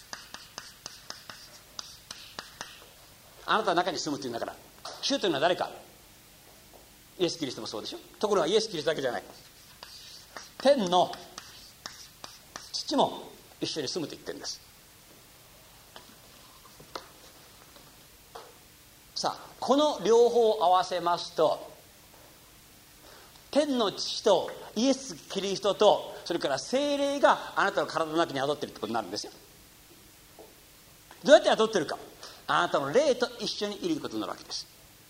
あなたの中に住むというんだから、主というのは誰か。イエス・キリストもそうでしょ。ところがイエス・キリストだけじゃない、天の父も一緒に住むと言ってるんです。さあ、この両方を合わせますと、天の父とイエス・キリストとそれから聖霊があなたの体の中に宿っているってことになるんですよ。どうやって宿っているか。あなたの霊と一緒にいることになるわけです。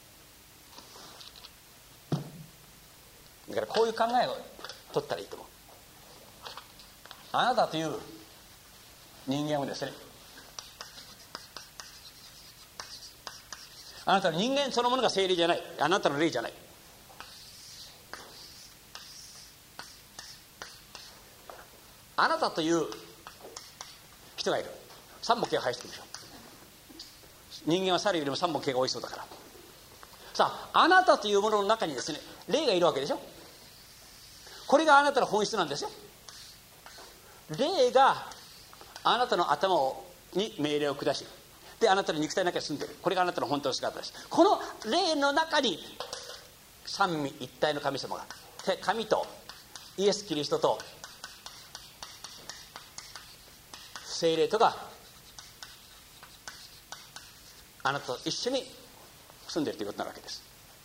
だからこういう考えを取ったらいいと思う。あなたという人間をですね、あなたの人間そのものが聖霊じゃない、あなたの霊じゃない。あなたという人がいる。3本毛が生えてくるでしょ。人間は猿よりも3本毛が多いそうだから。さあ、あなたというものの中にですね、霊がいるわけでしょ。これがあなたの本質なんですよ。霊があなたの頭に命令を下し、であなたの肉体の中に住んでいる。これがあなたの本当の姿です。この霊の中に三位一体の神様が、神とイエス・キリストと聖霊とがあなたと一緒に住んでいるということになるわけです。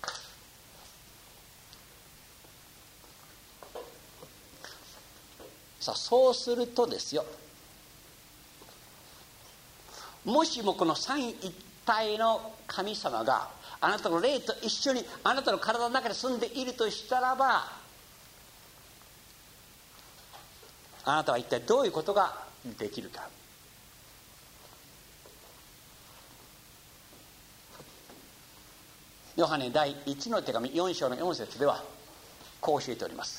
さあ、そうするとですよ、もしもこの三位一体の神様があなたの霊と一緒にあなたの体の中に住んでいるとしたらば、あなたは一体どういうことができるか。ヨハネ第1の手紙4章の4節ではこう教えております。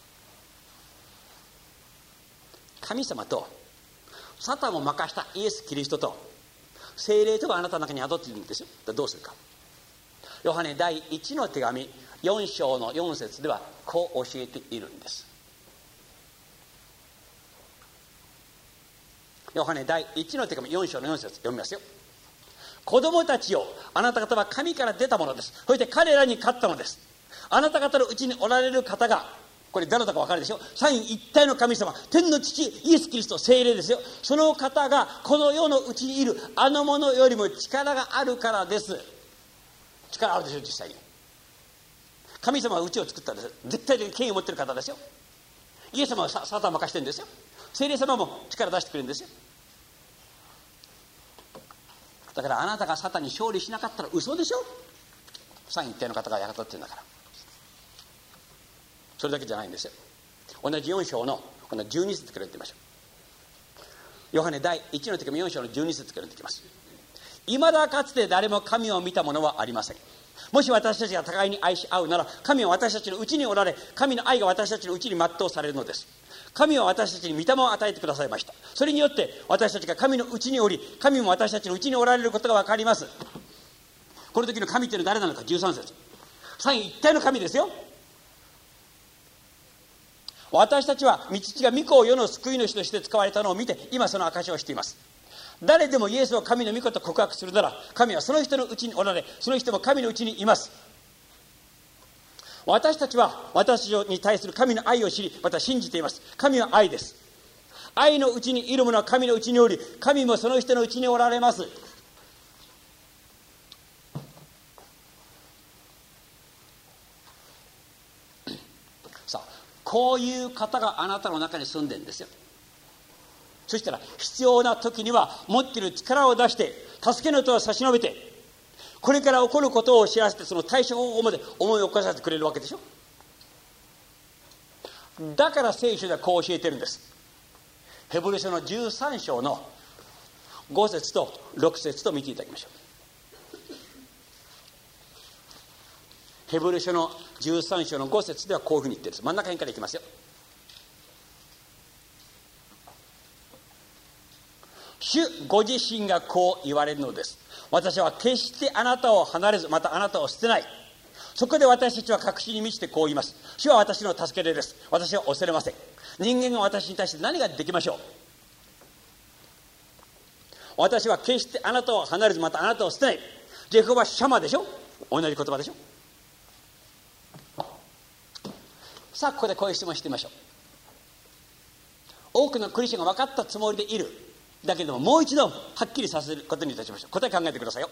神様とサタンを任したイエス・キリストと聖霊とがあなたの中に宿っているんですよ。どうするか。ヨハネ第1の手紙4章の4節ではこう教えているんです。ヨハネ第1の手紙4章の4節読みますよ。子供たちよ、あなた方は神から出たものです。そして彼らに勝ったのです。あなた方のうちにおられる方が、これ誰だか分かるでしょ。三位一体の神様、天の父イエス・キリスト、聖霊ですよ。その方がこの世のうちにいるあのものよりも力があるからです。力あるでしょ。実際に神様はうちを作ったんです。絶対的に権威を持っている方ですよ。イエス様はサタンを任してるんですよ。聖霊様も力出してくれるんですよ。だからあなたがサタンに勝利しなかったら嘘でしょ。三位一体の方が雇ってるんだから。それだけじゃないんですよ。同じ4章のこの12節から言ってみましょう。ヨハネ第1の手紙4章の12節から言ってきます。いまだかつて誰も神を見た者はありません。もし私たちが互いに愛し合うなら、神は私たちのうちにおられ、神の愛が私たちのうちに全うされるのです。神は私たちに御霊を与えてくださいました。それによって私たちが神のうちにおり、神も私たちのうちにおられることが分かります。この時の神というのは誰なのか。13節。三位一体の神ですよ。私たちは御父が御子を世の救い主として使われたのを見て、今その証しをしています。誰でもイエスを神の御子と告白するなら、神はその人のうちにおられ、その人も神のうちにいます。私たちは私に対する神の愛を知り、また信じています。神は愛です。愛のうちにいる者は神のうちにおり、神もその人のうちにおられます。さあ、 こういう方があなたの中に住んでるんですよ。そしたら必要な時には持っている力を出して助けの手を差し伸べて、これから起こることを知らせて、その対処方法まで思い起こさせてくれるわけでしょ。だから聖書ではこう教えてるんです。ヘブル書の13章の5節と6節と見ていただきましょう。ヘブル書の13章の5節ではこういうふうに言ってるんです。真ん中辺からいきますよ。主ご自身がこう言われるのです。私は決してあなたを離れず、またあなたを捨てない。そこで私たちは確信に満ちてこう言います。主は私の助け手です。私は恐れません。人間が私に対して何ができましょう。私は決してあなたを離れず、またあなたを捨てない。ジェホバシャマでしょ。同じ言葉でしょ。さあここでこういう質問してみましょう。多くのクリスチャンが分かったつもりでいる。だけどももう一度はっきりさせることにいたしましょう。答え考えてくださいよ。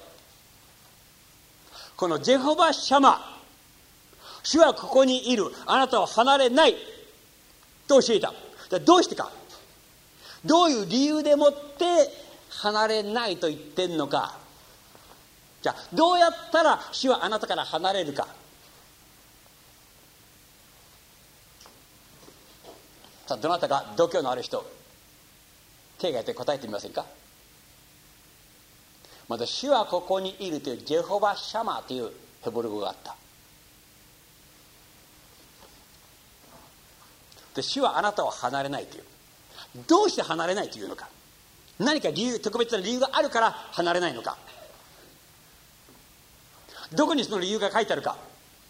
このジェホバシャマ、主はここにいる、あなたは離れないと教えた。どうしてか、どういう理由でもって離れないと言ってんのか。じゃあどうやったら主はあなたから離れるか。さあどなたか度胸のある人、手がやって答えてみませんか。また主はここにいるというジェホバシャマというヘブル語があった。で主はあなたを離れないという。どうして離れないというのか。何か理由、特別な理由があるから離れないのか。どこにその理由が書いてあるか。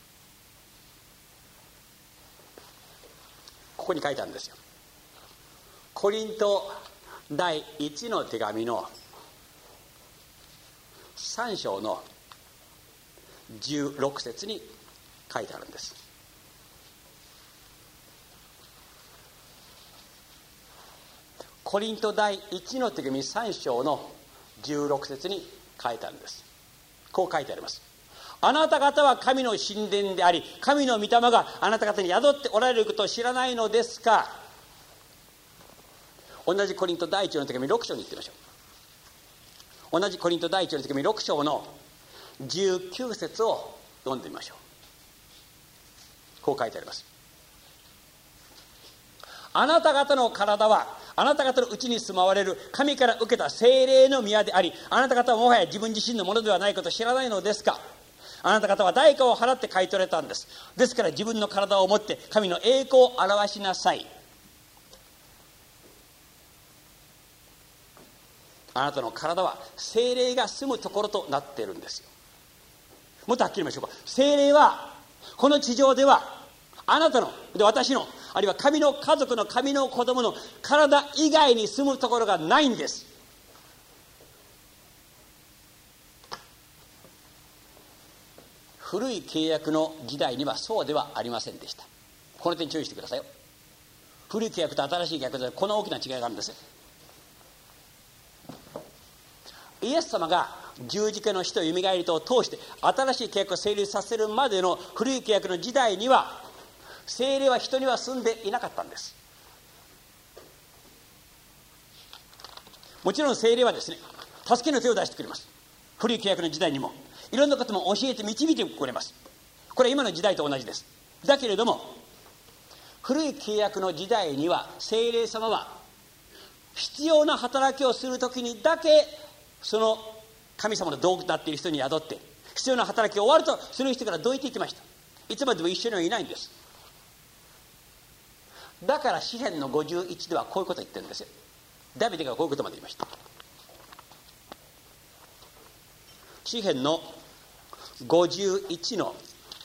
ここに書いてあるんですよ。コリント第1の手紙の3章の16節に書いてあるんです。コリント第1の手紙3章の16節に書いてあるんです。こう書いてあります。あなた方は神の神殿であり、神の御霊があなた方に宿っておられることを知らないのですか。同じコリント第1の手紙6章に行ってみましょう。同じコリント第1の手紙6章の19節を読んでみましょう。こう書いてあります。あなた方の体はあなた方のうちに住まわれる神から受けた聖霊の宮であり、あなた方はもはや自分自身のものではないことを知らないのですか。あなた方は代価を払って買い取れたんです。ですから自分の体を持って神の栄光を表しなさい。あなたの体は聖霊が住むところとなっているんですよ。もっとはっきり言いましょうか。聖霊はこの地上ではあなたので私の、あるいは神の家族の神の子供の体以外に住むところがないんです。古い契約の時代にはそうではありませんでした。この点注意してくださいよ。古い契約と新しい契約でこの大きな違いがあるんです。イエス様が十字架の死とよみがえりとを通して新しい契約を成立させるまでの古い契約の時代には聖霊は人には住んでいなかったんです。もちろん聖霊はですね、助けの手を出してくれます。古い契約の時代にもいろんなことも教えて導いてくれます。これは今の時代と同じです。だけれども古い契約の時代には聖霊様は必要な働きをするときにだけその神様の道具となっている人に宿って、必要な働きが終わるとその人からどいていきました。いつまでも一緒にはいないんです。だから詩編の51ではこういうことを言ってるんですよ。ダビデがこういうことまで言いました。詩編の51の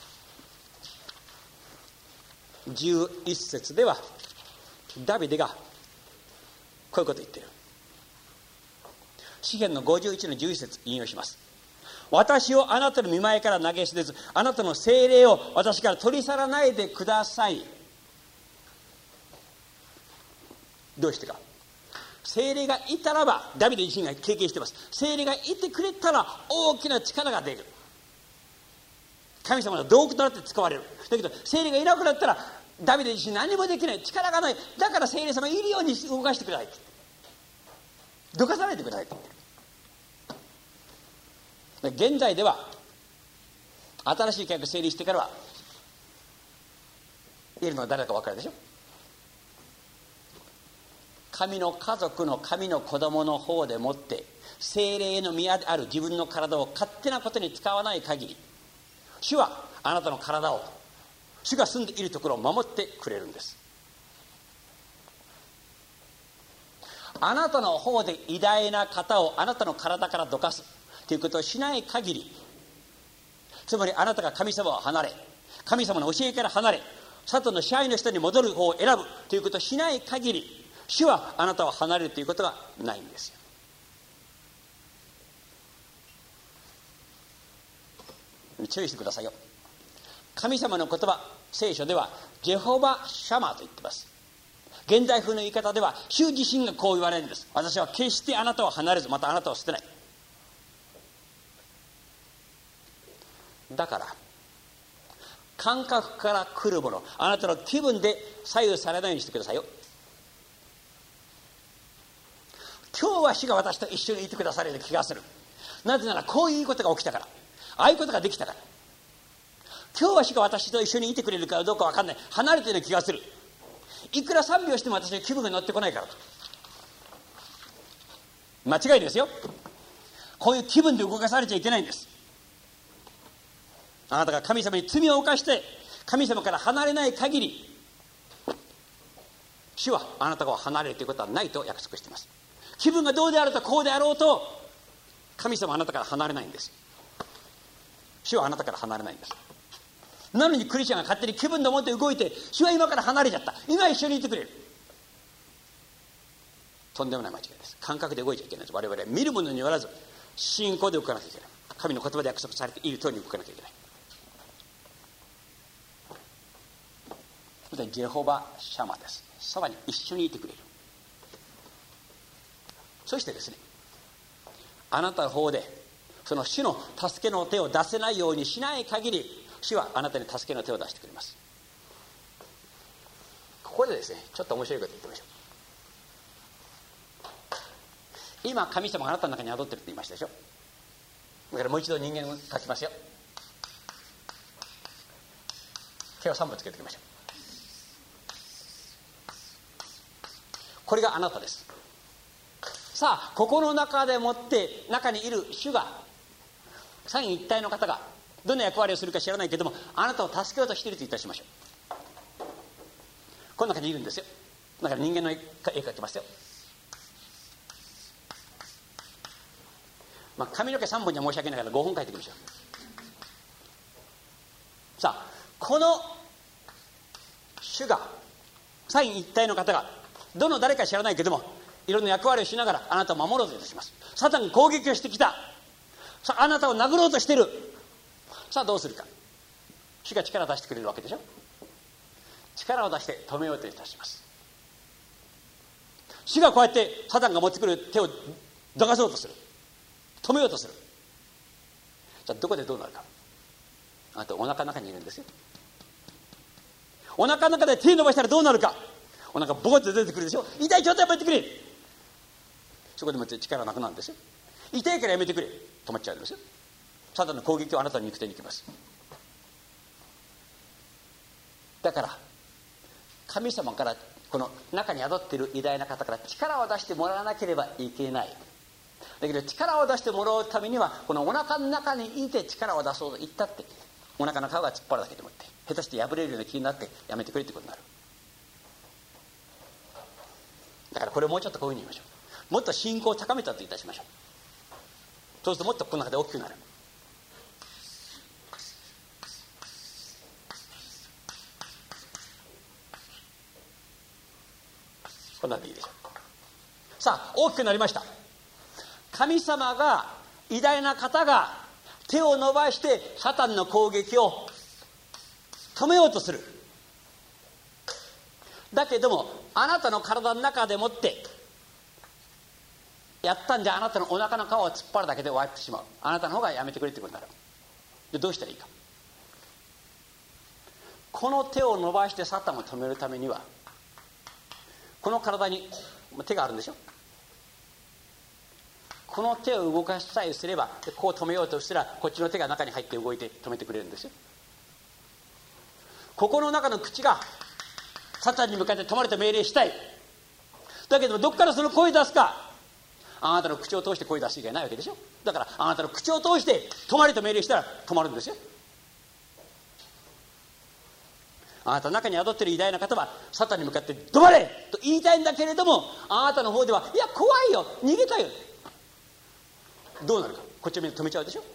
11節ではダビデがこういうことを言っている。詩編の51の11節引用します。私をあなたの御前から投げ捨てず、あなたの聖霊を私から取り去らないでください。どうしてか。聖霊がいたらば、ダビデ自身が経験しています。聖霊がいてくれたら大きな力が出る。神様の道具となって使われる。だけど聖霊がいなくなったらダビデ自身何もできない、力がない、だから聖霊様いるように動かしてくださいって、どかさないでくださいって言ってる。現在では新しい契約成立してからはいるのは誰だか分かるでしょ。神の家族の神の子供の方でもって聖霊の宮である自分の体を勝手なことに使わない限り、主はあなたの体を、主が住んでいるところを守ってくれるんです。あなたの方で偉大な方をあなたの体からどかすということをしない限り、つまりあなたが神様を離れ、神様の教えから離れ、サタンの支配の人に戻る方を選ぶということをしない限り、主はあなたを離れるということがないんですよ。注意してくださいよ。神様の言葉、聖書ではジェホバシャマーと言っています。現代風の言い方では主自身がこう言われるんです。私は決してあなたを離れず、またあなたを捨てない。だから感覚から来るもの、あなたの気分で左右されないようにしてくださいよ。今日は主が私と一緒にいてくださるような気がする。なぜならこういうことが起きたから、ああいうことができたから。今日は主が私と一緒にいてくれるかどうか分かんない、離れている気がする。いくら賛美をしても私の気分が乗ってこないからと。間違いですよ。こういう気分で動かされちゃいけないんです。あなたが神様に罪を犯して神様から離れない限り、主はあなたが離れるということはないと約束しています。気分がどうであろうとこうであろうと、神様はあなたから離れないんです。主はあなたから離れないんです。なのにクリスチャンが勝手に気分でもって動いて、主は今から離れちゃった、今一緒にいてくれる、とんでもない間違いです。感覚で動いちゃいけないです。我々は見るものによらず信仰で動かなきゃいけない。神の言葉で約束されている通りに動かなきゃいけない。ジェホバシャマです。そばに一緒にいてくれる。そしてですね、あなたの方でその主の助けの手を出せないようにしない限り、主はあなたに助けの手を出してくれます。ここでですね、ちょっと面白いこと言ってみましょう。今神様があなたの中に宿ってるって言いましたでしょ。だからもう一度人間を書きますよ。手を3本つけておきましょう。これがあなたです。さあ、ここの中でもって中にいる主が、三位一体の方がどんな役割をするか知らないけども、あなたを助けようとしているといたしましょう。この中にいるんですよ。だから人間の絵描きますよ。髪の毛3本じゃ申し訳ないから5本描いていきましょう。さあ、この主が、三位一体の方がどの誰か知らないけども、いろんな役割をしながらあなたを守ろうといたします。サタンが攻撃をしてきた。さあ、あなたを殴ろうとしている。さあどうするか。主が力を出してくれるわけでしょ。力を出して止めようといたします。主がこうやってサタンが持ってくる手をどかそうとする、止めようとする。じゃあどこでどうなるか。あなたお腹の中にいるんですよ。お腹の中で手を伸ばしたらどうなるか。お腹ボコッと出てくるでしょ。痛い、ちょっとやめてくれ。そこでも力なくなるんですよ。痛いからやめてくれ、止まっちゃうんですよ。サタンの攻撃をあなたの肉体に行きます。だから神様から、この中に宿っている偉大な方から力を出してもらわなければいけない。だけど力を出してもらうためには、このお腹の中にいて力を出そうと言ったって、お腹の皮が突っ張るだけでもって下手して破れるような気になってやめてくれってことになる。だからこれをもうちょっとこういうふうに言いましょう。もっと信仰を高めたといたしましょう。そうするともっとこの中で大きくなる。こんなんでいいでしょう。さあ大きくなりました。神様が、偉大な方が手を伸ばしてサタンの攻撃を止めようとする。だけどもあなたの体の中でもってやったんじゃ、あなたのお腹の皮を突っ張るだけで終わってしまう。あなたの方がやめてくれってことになる。でどうしたらいいか。 この手を伸ばしてサタンを止めるためには、この体に手があるんでしょ。この手を動かしさえすれば、こう止めようとしたらこっちの手が中に入って動いて止めてくれるんですよ。ここの中の口がサタンに向かって止まれと命令したい。だけどどっからその声出すか。あなたの口を通して声出していけないわけでしょ。だからあなたの口を通して止まれと命令したら止まるんですよ。あなたの中に宿っている偉大な方はサタンに向かって止まれと言いたいんだけれども、あなたの方ではいや怖いよ、逃げたいよ。どうなるか、こっちを見て止めちゃうでしょ。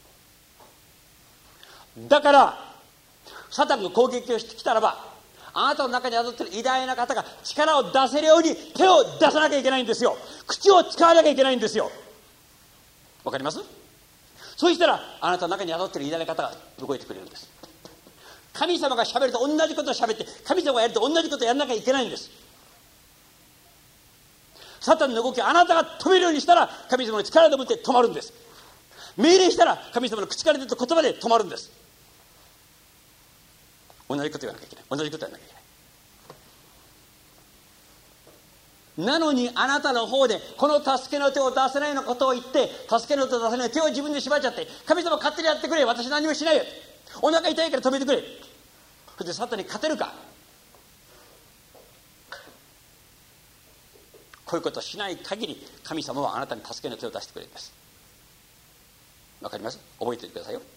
だからサタンが攻撃をしてきたらば、あなたの中に宿っている偉大な方が力を出せるように手を出さなきゃいけないんですよ。口を使わなきゃいけないんですよ。わかります？そうしたらあなたの中に宿っている偉大な方が動いてくれるんです。神様がしゃべると同じことをしゃべって、神様がやると同じことをやらなきゃいけないんです。サタンの動きをあなたが止めるようにしたら神様の力でもって止まるんです。命令したら神様の口から出た言葉で止まるんです。同じことをやらなきゃいけない。同じことをやらなきゃいけない。なのにあなたの方でこの助けの手を出せないようなことを言って、助けの手を出せない手を自分で縛っちゃって、神様勝手にやってくれ、私何もしないよ、お腹痛いから止めてくれ、それでサタンに勝てるか。こういうことをしない限り神様はあなたに助けの手を出してくれるんです。わかります？覚えておいてくださいよ。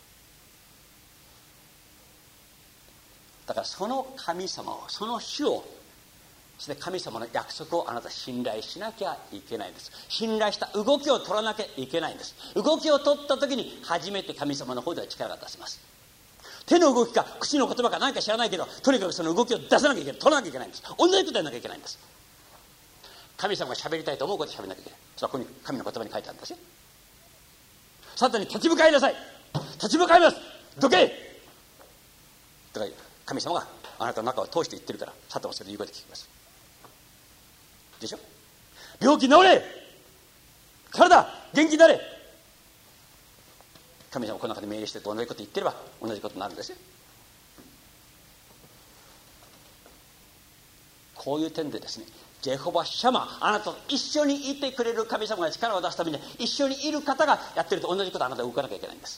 だからその神様を、その主を、そして神様の約束をあなた信頼しなきゃいけないんです。信頼した動きを取らなきゃいけないんです。動きを取った時に初めて神様の方では力が出せます。手の動きか口の言葉か何か知らないけど、とにかくその動きを出さなきゃいけない、取らなきゃいけないんです。同じことやらなきゃいけないんです。神様が喋りたいと思うことを喋らなきゃいけない。それはここに神の言葉に書いてあるんですよ。サタンに立ち向かいなさい、立ち向かいます、どけとか神様があなたの中を通して言ってるから、サタンはそれで言うことを聞きますでしょ。病気治れ、体元気になれ、神様はこの中で命令して同じこと言ってれば同じことになるんですよ。こういう点でですね、ジェホバシャマ、あなたと一緒にいてくれる神様が力を出すために一緒にいる方がやってると同じことをあなたは動かなきゃいけないんです。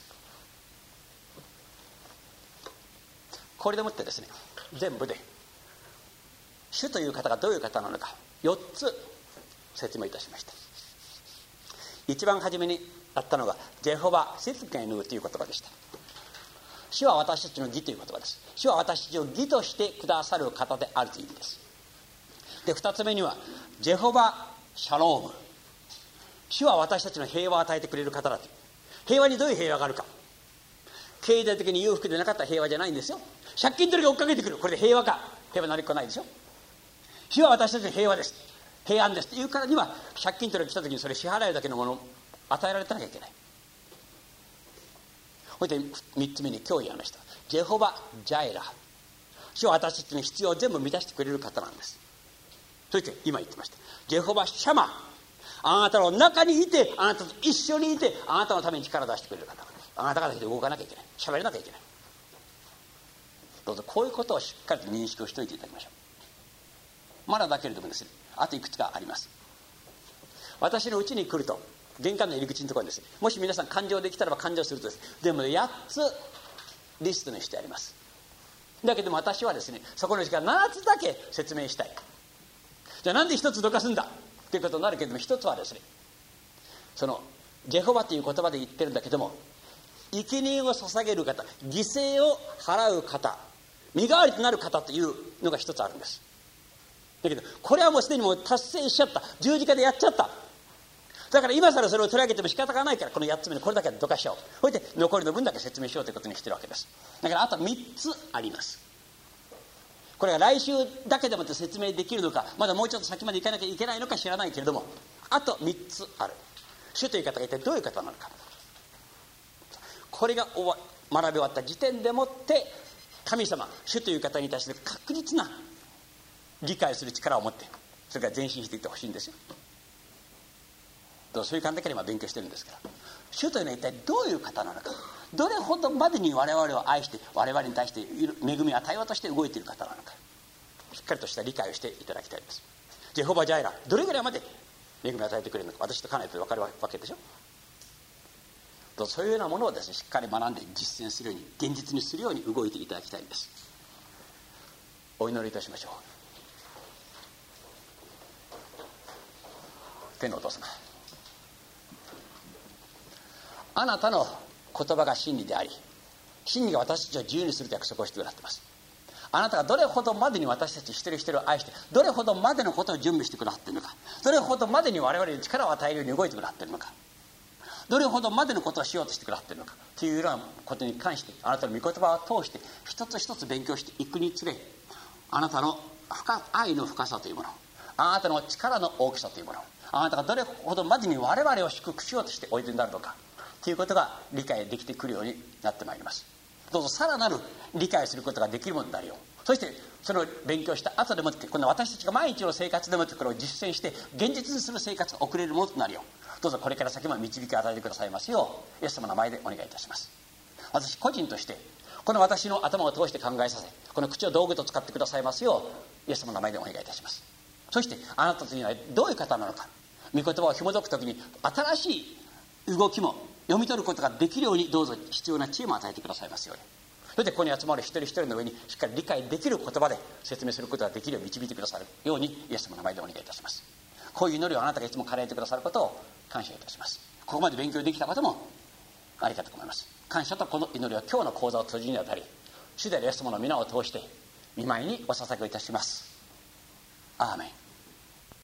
これでもってですね、全部で主という方がどういう方なのか4つ説明いたしました。一番初めにあったのがジェホバシツケヌという言葉でした。主は私たちの義という言葉です。主は私たちを義としてくださる方であるという意味です。で、2つ目にはジェホバシャローム、主は私たちの平和を与えてくれる方だという。平和にどういう平和があるか、経済的に裕福でなかったら平和じゃないんですよ。借金取りが追っかけてくる、これで平和か、平和なりっこないでしょ。主は私たちの平和です、平安ですというからには、借金取りが来た時にそれ支払えるだけのものを与えられたなきゃいけない。それで3つ目に今日言いましたジェホバジャイラ、主は私たちの必要を全部満たしてくれる方なんです。そして今言ってましたジェホバシャマ、あなたの中にいて、あなたと一緒にいて、あなたのために力を出してくれる方なんです。あなたがだけで動かなきゃいけない、喋らなきゃいけない。どうぞこういうことをしっかりと認識をしておいていただきましょう。まだだけれどもですね、あといくつかあります。私の家に来ると玄関の入り口のところにですね、もし皆さん勘定できたらば勘定するとですね、でも8つリストにしてあります。だけども私はですね、そこの時間7つだけ説明したい。じゃあなんで1つどかすんだということになるけれども、1つはですね、そのジェホバという言葉で言ってるんだけども、生贄を捧げる方、犠牲を払う方、身代わりとなる方というのが1つあるんです。だけどこれはもうすでにもう達成しちゃった、十字架でやっちゃった。だから今更それを取り上げても仕方がないから、この8つ目のこれだけどかしちゃおう。それで残りの分だけ説明しようということにしてるわけです。だからあと3つあります。これが来週だけでもって説明できるのか、まだもうちょっと先まで行かなきゃいけないのか知らないけれども、あと3つある。主という方が一体どういう方なのか、これが学び終わった時点でもって神様、主という方に対して確実な理解する力を持って、それから前進していってほしいんですよ。そういう観点から今勉強してるんですから、 主というのは一体どういう方なのか、どれほどまでに我々を愛して我々に対して恵みを与えようとして動いている方なのか、しっかりとした理解をしていただきたいです。ジェホバジャイラ、どれぐらいまで恵みを与えてくれるのか、私と家内と分かるわけでしょ。そういうようなものをですね、しっかり学んで実践するように、現実にするように動いていただきたいんです。お祈りいたしましょう。天のお父様、あなたの言葉が真理であり、真理が私たちを自由にすると約束をしてくださっています。あなたがどれほどまでに私たち一人一人を愛して、どれほどまでのことを準備してくださっているのか、どれほどまでに我々に力を与えるように動いてくださっているのか、どれほどまでのことをしようとしてくださっているのかというようなことに関して、あなたの御言葉を通して一つ一つ勉強していくにつれ、あなたの愛の深さというもの、あなたの力の大きさというもの、あなたがどれほどまでに我々を祝福しようとしておいでになるのかということが理解できてくるようになってまいります。どうぞさらなる理解することができるものになるよう、そしてその勉強した後でもって、この私たちが毎日の生活でもってこれを実践して現実にする生活が送れるものとなるよう、どうぞこれから先も導きを与えてくださいますよう、イエス様の名前でお願いいたします。私個人としてこの私の頭を通して考えさせ、この口を道具と使ってくださいますよう、イエス様の名前でお願いいたします。そしてあなたというのはどういう方なのか、御言葉を紐解くときに新しい動きも読み取ることができるように、どうぞ必要な知恵も与えてくださいますように。それでここに集まる一人一人の上にしっかり理解できる言葉で説明することができるよう導いてくださるように、イエス様の名前でお願いいたします。こういう祈りをあなたがいつも叶えてくださることを感謝いたします。ここまで勉強できたこともありがとうございます。感謝とこの祈りを今日の講座を閉じるにあたり、主であるイエス様の皆を通して御前にお捧げいたします。アーメン。